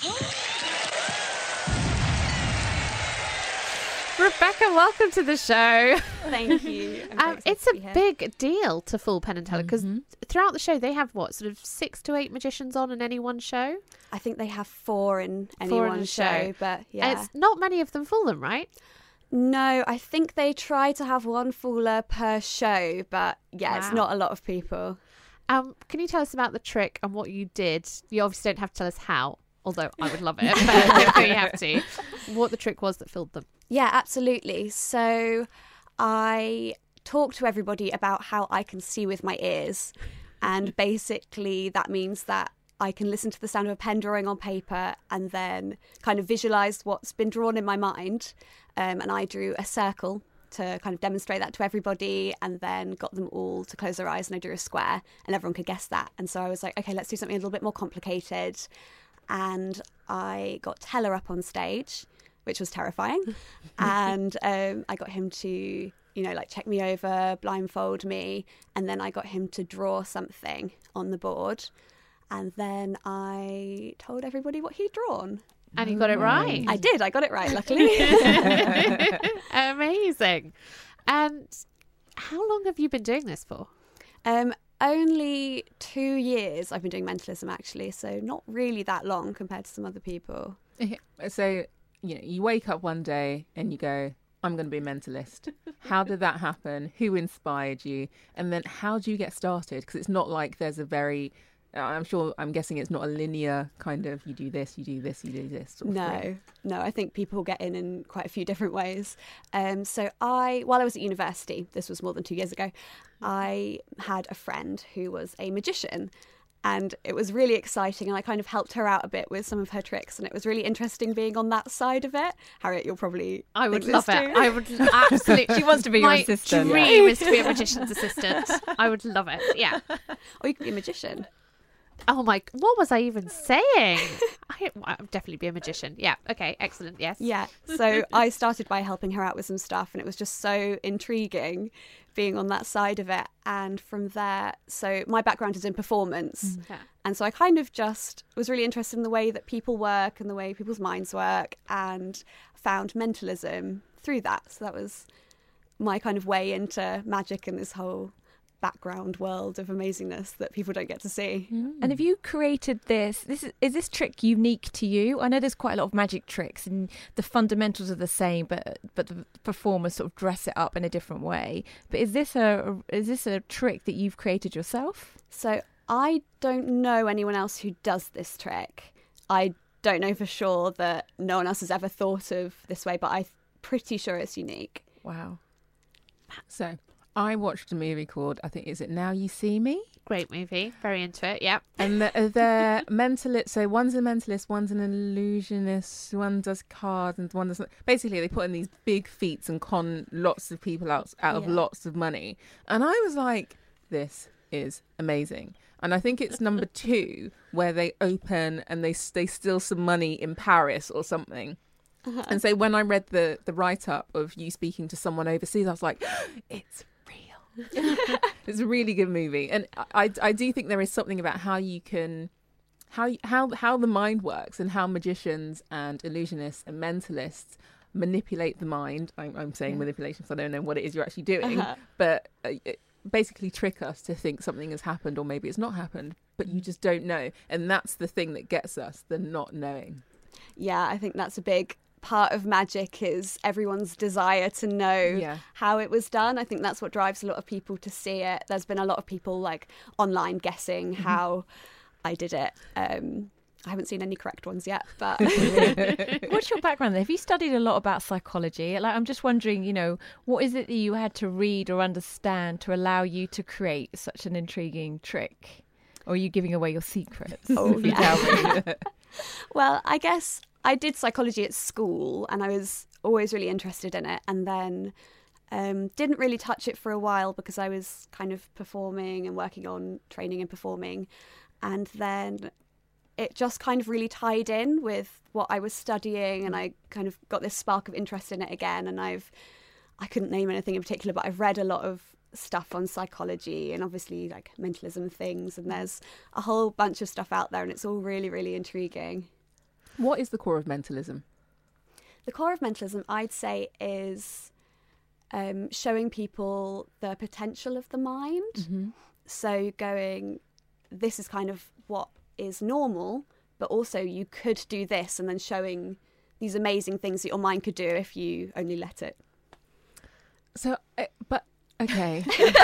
Rebecca, welcome to the show. Thank you. Um, it's a big deal to fool Penn and Teller because Mm-hmm. throughout the show they have what, sort of six to eight magicians on in any one show? I think they have four in any Four in one a show, show. but And yeah. it's not many of them fool them, right? No, I think they try to have one fooler per show, but yeah, it's Wow. not a lot of people. Um, can you tell us about the trick and what you did? You obviously don't have to tell us how, although I would love it, but you have to. What the trick was that fooled them. Yeah, absolutely. So I talk to everybody about how I can see with my ears. And basically that means that I can listen to the sound of a pen drawing on paper and then kind of visualise what's been drawn in my mind. Um, and I drew a circle to kind of demonstrate that to everybody, and then got them all to close their eyes, and I drew a square and everyone could guess that. And so I was like, okay, let's do something a little bit more complicated. And I got Teller up on stage, which was terrifying. And um, I got him to, you know, like check me over, blindfold me. And then I got him to draw something on the board. And then I told everybody what he'd drawn. And you got it right. I did. I got it right, luckily. Amazing. And how long have you been doing this for? Um, only two years I've been doing mentalism, actually. So not really that long compared to some other people. So, you know, you wake up one day and you go, I'm going to be a mentalist. How did that happen? Who inspired you? And then how do you get started? Because it's not like there's a very, I'm sure, I'm guessing it's not a linear kind of, you do this, you do this, you do this. Sort of No, thing. no, I think people get in in quite a few different ways. Um, so I, while I was at university, this was more than two years ago, I had a friend who was a magician. And it was really exciting, and I kind of helped her out a bit with some of her tricks, and it was really interesting being on that side of it. Harriet, you'll probably I would think love this it. too. I would absolutely. She wants to be your My assistant. dream is to be a magician's assistant. I would love it. Yeah. Or you could be a magician. Oh my! What was I even saying? I, I'd definitely be a magician. Yeah. Okay. Excellent. Yes. Yeah. So I started by helping her out with some stuff, and it was just so intriguing being on that side of it. And from there, so my background is in performance. Yeah. And so I kind of just was really interested in the way that people work and the way people's minds work, and found mentalism through that. So that was my kind of way into magic and this whole background world of amazingness that people don't get to see. And have you created this? This is, is this trick unique to you? I know there's quite a lot of magic tricks, and the fundamentals are the same, but but the performers sort of dress it up in a different way. But is this a is this a trick that you've created yourself? So I don't know anyone else who does this trick. I don't know for sure that no one else has ever thought of this way, but I'm pretty sure it's unique. Wow. So I watched a movie called, I think, is it Now You See Me? Great movie. Very into it. Yep. And they're, they're mentalist. So one's a mentalist, one's an illusionist, one does cards, and one does. Basically, they put in these big feats and con lots of people out out of Yeah. lots of money. And I was like, this is amazing. And I think it's number two where they open and they they steal some money in Paris or something. Uh-huh. And so when I read the the write up of you speaking to someone overseas, I was like, it's it's a really good movie, and I, I do think there is something about how you can, how how how the mind works, and how magicians and illusionists and mentalists manipulate the mind. I'm, I'm saying Yeah. manipulation because I don't know what it is you're actually doing, Uh-huh. but uh, it- basically trick us to think something has happened or maybe it's not happened, but you just don't know. And that's the thing that gets us, the not knowing. Yeah, I think that's a big part of magic is everyone's desire to know Yeah. how it was done. I think that's what drives a lot of people to see it. There's been a lot of people like online guessing Mm-hmm. how I did it. Um, I haven't seen any correct ones yet, but What's your background there? Have you studied a lot about psychology? Like, I'm just wondering, you know, what is it that you had to read or understand to allow you to create such an intriguing trick? Or are you giving away your secrets? Oh, if you yeah. tell me? Well, I guess I did psychology at school and I was always really interested in it, and then um, didn't really touch it for a while because I was kind of performing and working on training and performing. And then it just kind of really tied in with what I was studying, and I kind of got this spark of interest in it again. And I've, I couldn't name anything in particular, but I've read a lot of stuff on psychology and obviously like mentalism things, and there's a whole bunch of stuff out there, and it's all really, really intriguing. What is the core of mentalism? The core of mentalism, I'd say, is um, showing people the potential of the mind. Mm-hmm. So going, this is kind of what is normal, but also you could do this, and then showing these amazing things that your mind could do if you only let it. So, uh, but okay,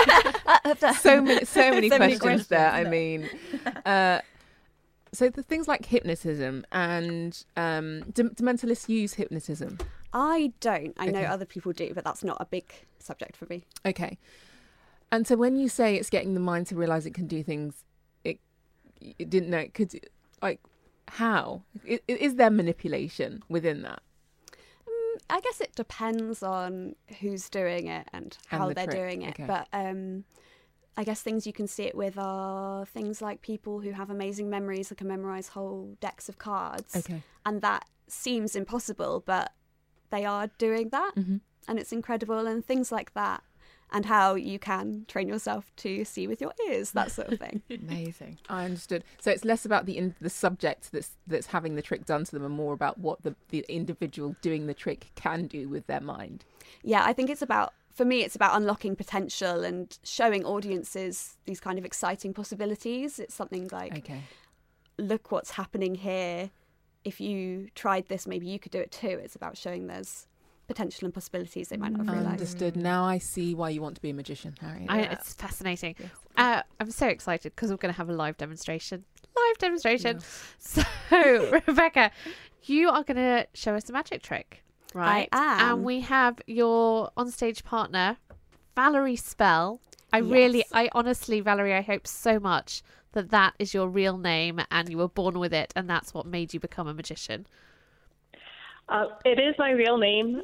so many, so many So many questions, questions, there. I no. mean, uh, so the things like hypnotism and um, do, do mentalists use hypnotism? I don't. I know Okay. other people do, but that's not a big subject for me. Okay, and so when you say it's getting the mind to realise it can do things, it it didn't know. Could like how I- is there manipulation within that? I guess it depends on who's doing it and how the they're trick, doing it. okay. But um, I guess things you can see it with are things like people who have amazing memories that can memorise whole decks of cards. Okay. And that seems impossible, but they are doing that. Mhm. And it's incredible. And things like that. And how you can train yourself to see with your ears, that sort of thing. Amazing. I understood. So it's less about the in, the subject that's that's having the trick done to them, and more about what the, the individual doing the trick can do with their mind. Yeah, I think it's about, for me, it's about unlocking potential and showing audiences these kind of exciting possibilities. It's something like, Okay. look what's happening here. If you tried this, maybe you could do it too. It's about showing there's potential and possibilities they might not have realised. Understood. Now I see why you want to be a magician, Harry. I, it's fascinating. Uh, I'm so excited because we're going to have a live demonstration. Live demonstration. So, Rebecca, you are going to show us a magic trick, right? I am. And we have your onstage partner, Valerie Spell. I Yes. really, I honestly, Valerie, I hope so much that that is your real name and you were born with it, and that's what made you become a magician. Uh, it is my real name.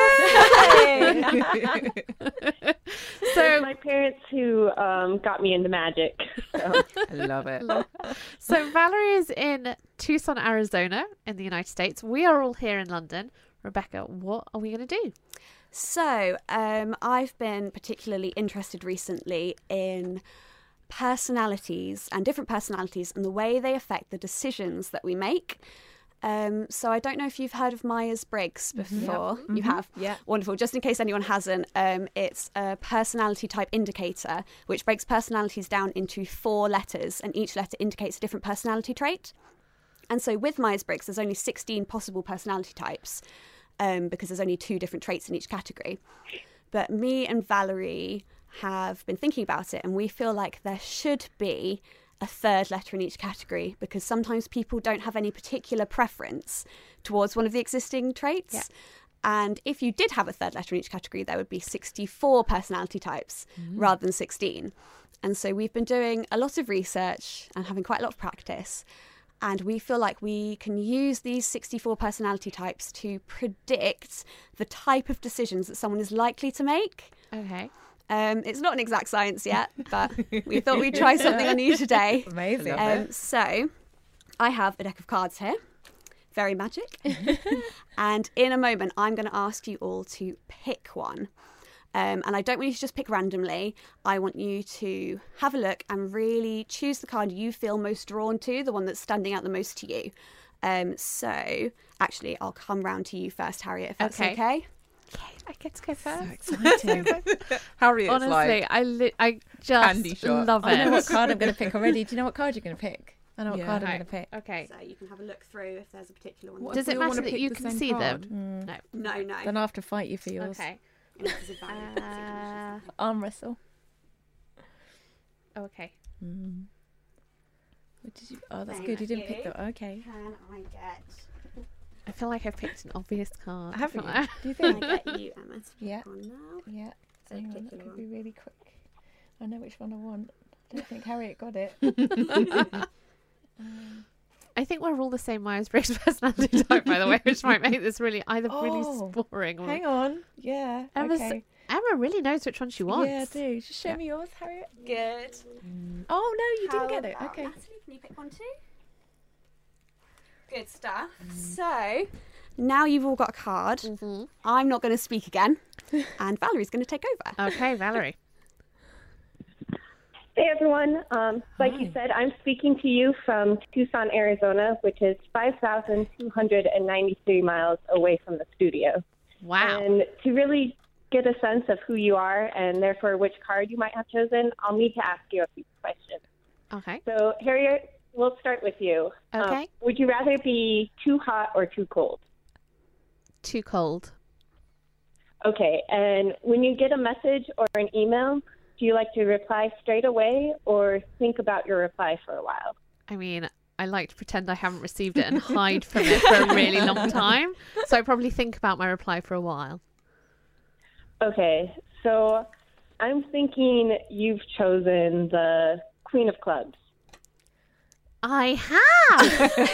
So It's my parents who um, got me into magic. So. I love it. So Valerie is in Tucson, Arizona, in the United States. We are all here in London. Rebecca, what are we going to do? So, um, I've been particularly interested recently in personalities and different personalities and the way they affect the decisions that we make. Um, so I don't know if you've heard of Myers-Briggs before. You have? Yeah. Wonderful. Just in case anyone hasn't, um, it's a personality type indicator which breaks personalities down into four letters, and each letter indicates a different personality trait. And so with Myers-Briggs, there's only sixteen possible personality types um, because there's only two different traits in each category. But me and Valerie have been thinking about it, and we feel like there should be a third letter in each category because sometimes people don't have any particular preference towards one of the existing traits. Yeah. And if you did have a third letter in each category, there would be sixty-four personality types rather than sixteen. And so we've been doing a lot of research and having quite a lot of practice. And we feel like we can use these sixty-four personality types to predict the type of decisions that someone is likely to make. Okay. Um, it's not an exact science yet, but we thought we'd try something on you today. Amazing. Um, so I have a deck of cards here. Very magic. And in a moment, I'm going to ask you all to pick one. Um, and I don't want you to just pick randomly. I want you to have a look and really choose the card you feel most drawn to, the one that's standing out the most to you. Um, so, actually, I'll come round to you first, Harriet, if that's Okay. okay. I get to go first. So exciting. Harriet's Honestly, like I li- I just candy shop. love it. I know what card I'm going to pick already. Do you know what card you're going to pick? I know what Yeah. card I'm Okay. going to pick. Okay. So you can have a look through if there's a particular one. What Does if it we all matter wanna that pick you the can same see card? them? Mm. No. No, no. Then I have to fight you for yours. Okay. Unless there's a valid Uh, Arm wrestle. okay. Mm. What did you? Oh, that's Thank good. You didn't pick you. that. Okay. Can I get? I feel like I've picked an obvious card. Have you? haven't I? Do you Can think? I get you, Emma? To Yeah. pick one now. Yeah. So Hang on, that particular could be one. really quick. I know which one I want. I don't think Harriet got it. um, I think we're all the same Myers-Briggs personality type, by the way, which might make this really either Oh, really boring or... hang on. Yeah. Emma's, Okay. Emma really knows which one she wants. Yeah, I do. Just show Yeah. me yours, Harriet. Good. Oh no, you How didn't get it. about Okay. Natalie, can you pick one too? Good stuff. So now you've all got a card. Mm-hmm. I'm not going to speak again, and Valerie's going to take over. Okay, Valerie. Hey everyone, um, like you said, I'm speaking to you from Tucson, Arizona, which is five thousand two hundred ninety-three miles away from the studio. Wow. And to really get a sense of who you are and therefore which card you might have chosen, I'll need to ask you a few questions. Okay. So Harriet, we'll start with you. Okay. Um, would you rather be too hot or too cold? Too cold. Okay, and when you get a message or an email, do you like to reply straight away or think about your reply for a while? I mean, I like to pretend I haven't received it and hide from it for a really long time. So I probably think about my reply for a while. Okay, so I'm thinking you've chosen the Queen of Clubs. I have.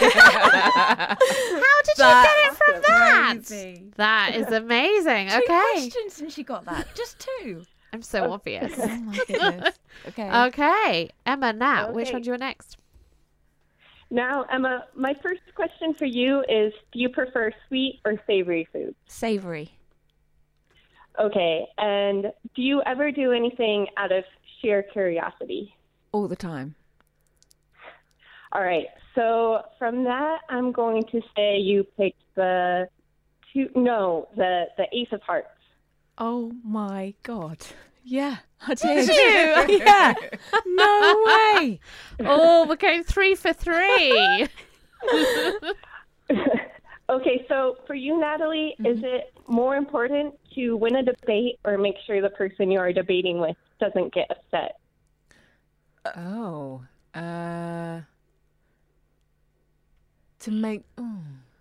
How did you get it from that? Amazing. That is amazing. Two Okay. questions and she got that. Just two. I'm so obvious. Oh my goodness. Okay. Okay. Emma, now, which Okay. one do you want next? Now, Emma, my first question for you is, do you prefer sweet or savory food? Savory. Okay, and do you ever do anything out of sheer curiosity? All the time. All right, so from that, I'm going to say you picked the two, no, the, the Ace of Hearts. Oh my god. Yeah, I did. Did you? Yeah. No way. Oh, we're going three for three. Okay, so for you, Natalie, Mm-hmm. is it more important to win a debate or make sure the person you are debating with doesn't get upset? Oh, uh, to make oh,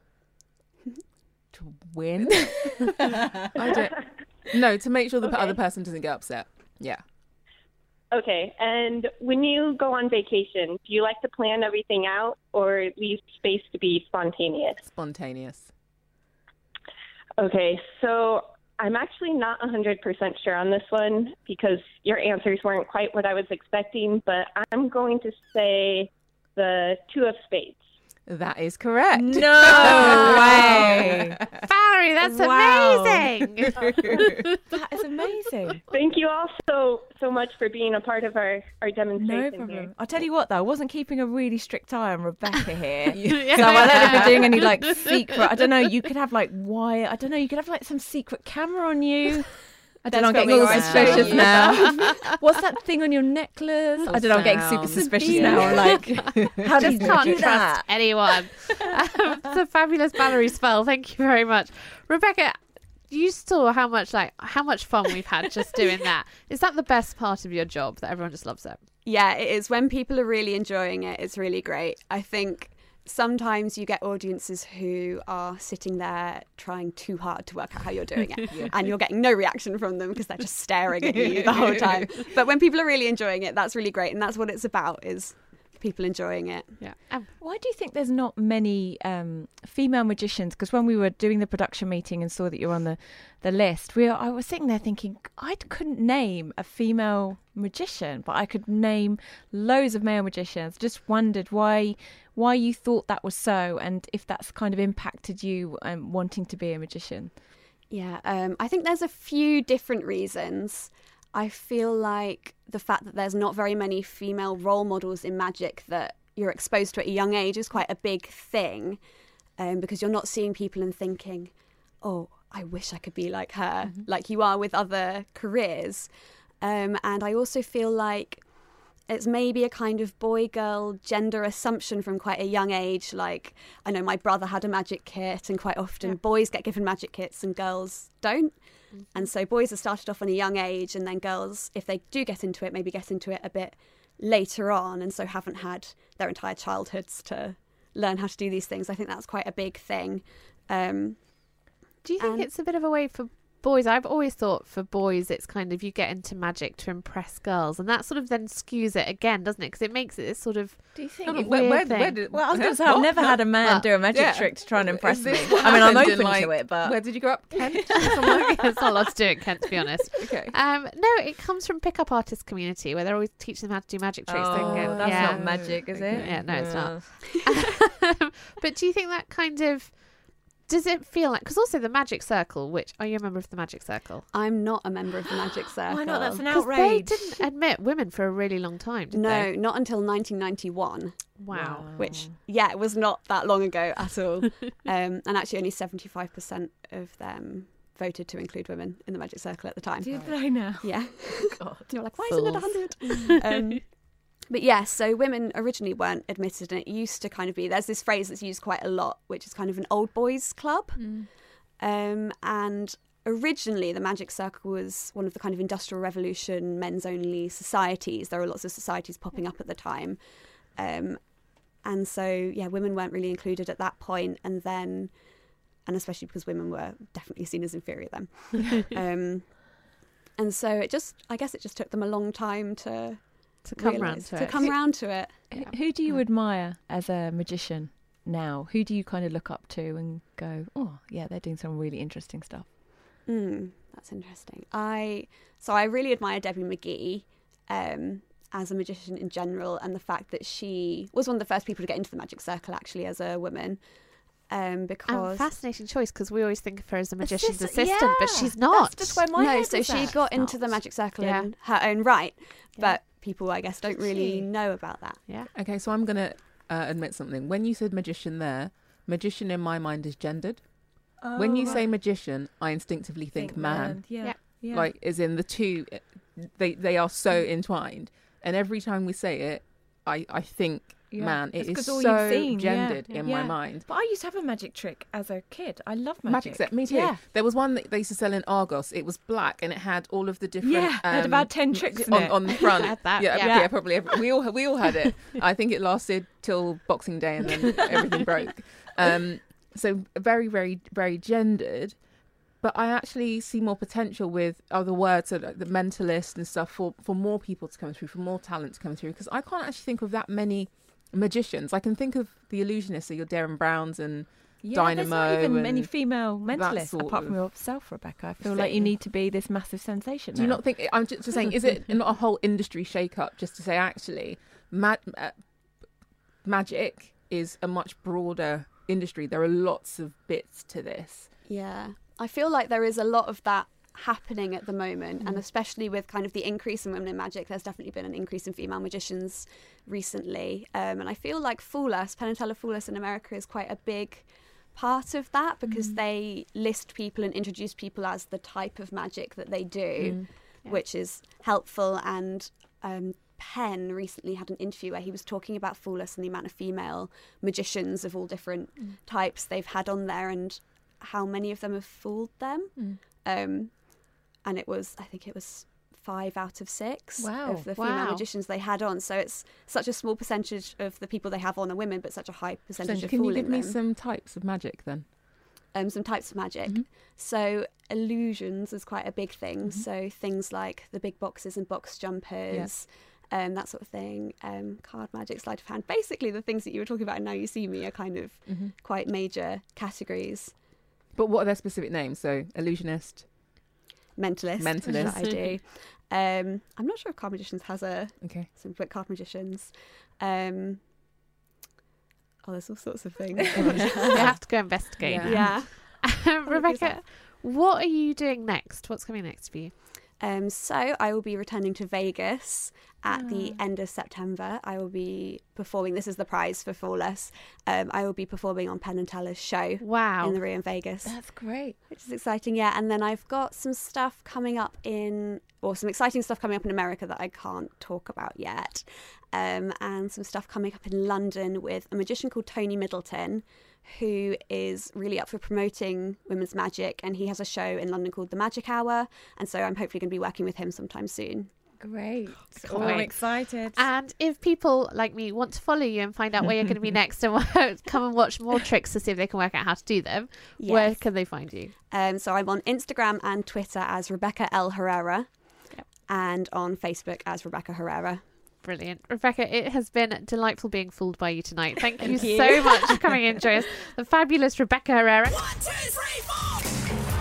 to win. I don't. No, to make sure the Okay. other person doesn't get upset. Yeah. Okay, and when you go on vacation, do you like to plan everything out or leave space to be spontaneous? Spontaneous. Okay, so I'm actually not one hundred percent sure on this one because your answers weren't quite what I was expecting, but I'm going to say the Two of Spades. That is correct. No way. Valerie, that's Wow. amazing. That is amazing. Thank you all so, so much for being a part of our, our demonstration No here. problem. I'll tell you what, though, I wasn't keeping a really strict eye on Rebecca here. Yeah. So I don't know if you're doing any, like, secret... I don't know, you could have, like, wire... I don't know, you could have, like, some secret camera on you. I don't know, I'm That's getting all probably suspicious right. now. What's that thing on your necklace? I don't know, I'm getting super Sounds. suspicious Yeah. now. I'm like, how do you Just can't do trust that? anyone. Um, it's a fabulous Valerie spell. Thank you very much, Rebecca. You saw how much like how much fun we've had just doing that. Is that the best part of your job, that everyone just loves it? Yeah, it is. When people are really enjoying it, it's really great. I think sometimes you get audiences who are sitting there trying too hard to work out how you're doing it. Yeah. And you're getting no reaction from them because they're just staring at you the whole time. But when people are really enjoying it, that's really great. And that's what it's about, is people enjoying it. Yeah. Um, Why do you think there's not many um, female magicians? Because when we were doing the production meeting and saw that you're on the, the list, we were, I was sitting there thinking, I couldn't name a female magician, but I could name loads of male magicians. Just wondered why why you thought that was so, and if that's kind of impacted you um, wanting to be a magician. Yeah, um, I think there's a few different reasons. I feel like the fact that there's not very many female role models in magic that you're exposed to at a young age is quite a big thing, um, because you're not seeing people and thinking, oh, I wish I could be like her, mm-hmm. like you are with other careers. Um, and I also feel like it's maybe a kind of boy-girl gender assumption from quite a young age. Like, I know my brother had a magic kit, and quite often yeah. boys get given magic kits and girls don't. Mm-hmm. And so boys are started off on a young age, and then girls, if they do get into it, maybe get into it a bit later on, and so haven't had their entire childhoods to learn how to do these things. I think that's quite a big thing. Um, do you think it's a bit of a way for boys? I've always thought for boys it's kind of you get into magic to impress girls, and that sort of then skews it again, doesn't it? Because it makes it this sort of do you think it, where, where, where did, well I was going to say I've never had a man well, do a magic yeah. trick to try and impress me. I mean, I'm open like, to it, but where did you grow up, Kent? It's not a lot to do at Kent, to be honest. Okay. Um, no, it comes from pickup artist community where they're always teaching them how to do magic tricks. Oh, they go, that's yeah. not magic, is it? Yeah, no, it's uh. not. But do you think that kind of does it feel like, because also the Magic Circle, which, are you a member of the Magic Circle? I'm not a member of the Magic Circle. Why not? That's an Because outrage. they didn't admit women for a really long time, did no, they? not until nineteen ninety-one. Wow. Which, yeah, it was not that long ago at all. um, and actually only seventy-five percent of them voted to include women in the Magic Circle at the time. Did they now? Yeah. God. You're like, why Fools. isn't it one hundred? um, But yes, yeah, so women originally weren't admitted, and it used to kind of be, there's this phrase that's used quite a lot, which is kind of an old boys club. Mm. Um, and originally the Magic Circle was one of the kind of Industrial Revolution men's only societies. There were lots of societies popping up at the time. Um, and so, yeah, women weren't really included at that point. And then, and especially because women were definitely seen as inferior then. um, and so it just, I guess it just took them a long time to... To come realise, round to, to it. come round to it. Yeah. Who do you admire as a magician now? Who do you kind of look up to and go, oh, yeah, they're doing some really interesting stuff? Mm, that's interesting. I So I really admire Debbie McGee um, as a magician in general, and the fact that she was one of the first people to get into the Magic Circle, actually, as a woman. Um, because and fascinating choice, because we always think of her as a magician's Assistant, assistant, yeah. but she's not. That's just where my no, head so was she at. got into Not. the Magic Circle Yeah. in her own right, Yeah. but people, I guess, don't really She- know about that. Yeah. Okay, so I'm going to uh, admit something. When you said magician there, magician in my mind is gendered. Oh, when you right. say magician, I instinctively think, man. Yeah. Yeah. yeah. Like, as in the two, they they are so entwined. And every time we say it, I, I think, Yeah. man, It's it 'cause is all so you've seen, yeah. gendered in Yeah. my mind. But I used to have a magic trick as a kid. I love Magic magic. set, me too. Yeah. There was one that they used to sell in Argos. It was black and it had all of the different. Yeah, it had um, about ten tricks in on, it. on the front. I had that, yeah, yeah. yeah, probably. Every, we all we all had it. I think it lasted till Boxing Day and then everything broke. Um, so very, very, very gendered. But I actually see more potential with other words, so like the mentalist and stuff, for, for more people to come through, for more talent to come through. Because I can't actually think of that many magicians. I can think of the illusionists, so your Darren Browns and Yeah, Dynamo. there's not even and many female that mentalists sort apart from of yourself, Rebecca. I feel like you thing. need to be this massive sensation. Do you now. not think? I'm just, just saying. Is it not a whole industry shake-up just to say actually, ma- uh, magic is a much broader industry? There are lots of bits to this. Yeah, I feel like there is a lot of that happening at the moment, mm. and especially with kind of the increase in women in magic, there's definitely been an increase in female magicians recently. Um, and I feel like Fool Us, Penn and Teller Fool Us in America is quite a big part of that, because mm. they list people and introduce people as the type of magic that they do, Mm. Yeah. which is helpful. And um, Penn recently had an interview where he was talking about Fool Us and the amount of female magicians of all different Mm. types they've had on there, and how many of them have fooled them. Mm. Um, and it was, I think it was five out of six Wow. of the female Wow. magicians they had on. So it's such a small percentage of the people they have on are women, but such a high percentage So of can you fooling give me them. some types of magic then? Um, some types of magic. Mhm. So illusions is quite a big thing. Mhm. So things like the big boxes and box jumpers, um, that sort of thing. Um, card magic, sleight of hand. Basically the things that you were talking about in Now You See Me are kind of Mm-hmm. quite major categories. But what are their specific names? So illusionist. Mentalist, Mentalist. that I do. Um, I'm not sure if Card Magicians has a Okay. some quick Card Magicians. Um, oh, there's all sorts of things. You have to go investigate. Yeah. yeah. Rebecca, what are you doing next? What's coming next for you? Um, so I will be returning to Vegas at Ah. the end of September. I will be performing. This is the prize for Flawless. Um, I will be performing on Penn and Teller's show. Wow. In the Rio in Vegas. That's great. Which is exciting, yeah. And then I've got some stuff coming up in, or some exciting stuff coming up in America that I can't talk about yet. Um, and some stuff coming up in London with a magician called Tony Middleton, who is really up for promoting women's magic. And he has a show in London called The Magic Hour. And so I'm hopefully going to be working with him sometime soon. Great. Can't Oh, I'm wait. excited. And if people like me want to follow you and find out where you're going to be next and come and watch more tricks to see if they can work out how to do them, Yes. where can they find you? Um, so I'm on Instagram and Twitter as Rebecca L. Herrera. Yep. And on Facebook as Rebecca Herrera. Brilliant. Rebecca, it has been delightful being fooled by you tonight. Thank, Thank you, you. so much for coming in, join us. The fabulous Rebecca Herrera. One, two, three, four.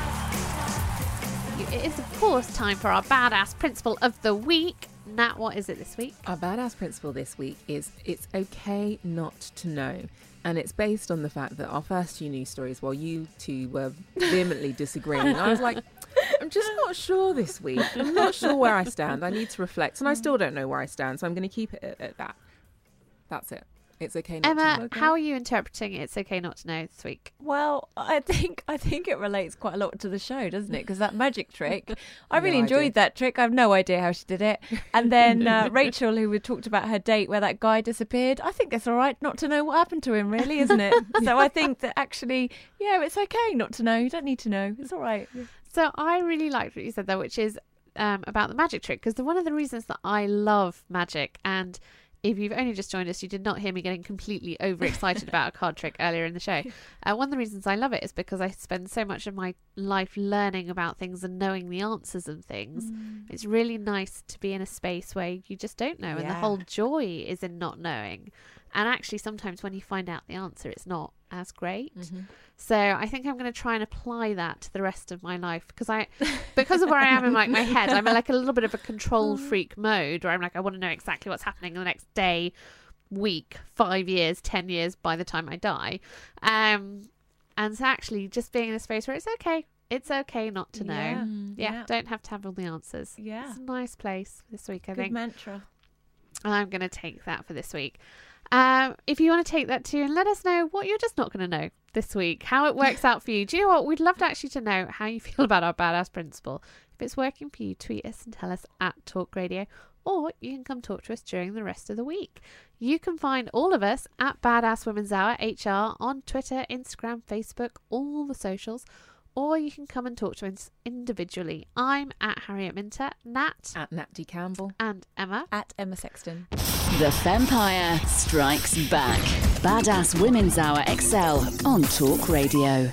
It is, of course, time for our Badass Principle of the Week. Nat, what is it this week? Our badass principle this week is it's okay not to know. And it's based on the fact that our first two news stories, while you two were vehemently disagreeing, I was like, I'm just not sure this week. I'm not sure where I stand. I need to reflect. And I still don't know where I stand, so I'm going to keep it at, at that. That's it. It's okay not Emma, to know. how are you interpreting It's Okay Not to Know this week? Well, I think I think it relates quite a lot to the show, doesn't it? Because that magic trick, I really No enjoyed idea. that trick. I have no idea how she did it. And then uh, Rachel, who had talked about her date where that guy disappeared, I think it's all right not to know what happened to him, really, isn't it? So I think that actually, yeah, it's okay not to know. You don't need to know. It's all right. So I really liked what you said there, which is um, about the magic trick, because one of the reasons that I love magic, and if you've only just joined us, you did not hear me getting completely overexcited about a card trick earlier in the show. Uh, one of the reasons I love it is because I spend so much of my life learning about things and knowing the answers and things. Mm. It's really nice to be in a space where you just don't know, and the Yeah. whole joy is in not knowing. And actually, sometimes when you find out the answer, it's not as great. Mhm. So I think I'm going to try and apply that to the rest of my life, because I, because of where I am in like my head, I'm in like a little bit of a control freak mode where I'm like, I want to know exactly what's happening in the next day, week, five years, ten years by the time I die. Um, and so actually just being in a space where it's okay. It's okay not to know. Yeah. Yeah. Yeah. Don't have to have all the answers. Yeah. It's a nice place this week, I Good think. mantra. And I'm going to take that for this week. Um, if you want to take that too, and let us know what you're just not going to know this week, how it works out for you. Do you know what? We'd love to actually to know how you feel about our badass principle. If it's working for you, tweet us and tell us at Talk Radio, or you can come talk to us during the rest of the week. You can find all of us at Badass Women's Hour H R on Twitter, Instagram, Facebook, all the socials. Or you can come and talk to us individually. I'm at Harriet Minter, Nat At Nat D. Campbell. and Emma. At Emma Sexton. The Vampire Strikes Back. Badass Women's Hour X L on Talk Radio.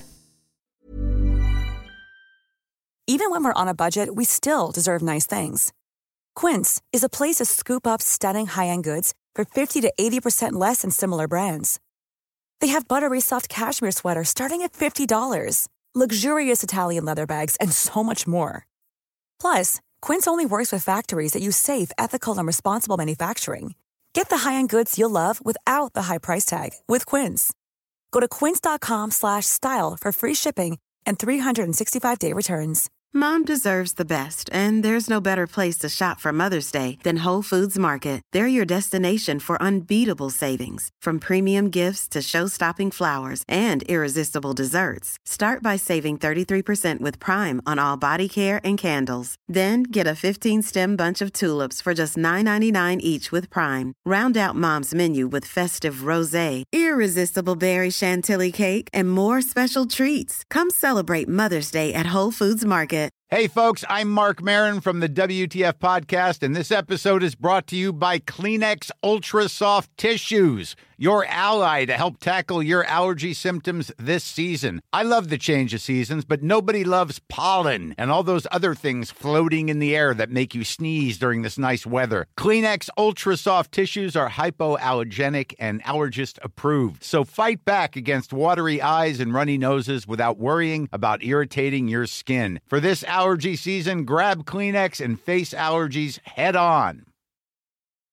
Even when we're on a budget, we still deserve nice things. Quince is a place to scoop up stunning high-end goods for fifty to eighty percent less than similar brands. They have buttery soft cashmere sweaters starting at fifty dollars, luxurious Italian leather bags, and so much more. Plus, Quince only works with factories that use safe, ethical, and responsible manufacturing. Get the high-end goods you'll love without the high price tag with Quince. Go to quince.com slash style for free shipping and three sixty-five day returns. Mom deserves the best, and there's no better place to shop for Mother's Day than Whole Foods Market. They're your destination for unbeatable savings, from premium gifts to show-stopping flowers and irresistible desserts. Start by saving thirty-three percent with Prime on all body care and candles. Then get a fifteen-stem bunch of tulips for just nine ninety-nine each with Prime. Round out Mom's menu with festive rosé, irresistible berry chantilly cake, and more special treats. Come celebrate Mother's Day at Whole Foods Market. Hey, folks, I'm Mark Maron from the W T F Podcast, and this episode is brought to you by Kleenex Ultra Soft Tissues, your ally to help tackle your allergy symptoms this season. I love the change of seasons, but nobody loves pollen and all those other things floating in the air that make you sneeze during this nice weather. Kleenex Ultra Soft Tissues are hypoallergenic and allergist approved, so fight back against watery eyes and runny noses without worrying about irritating your skin. For this allergy season, grab Kleenex and face allergies head on.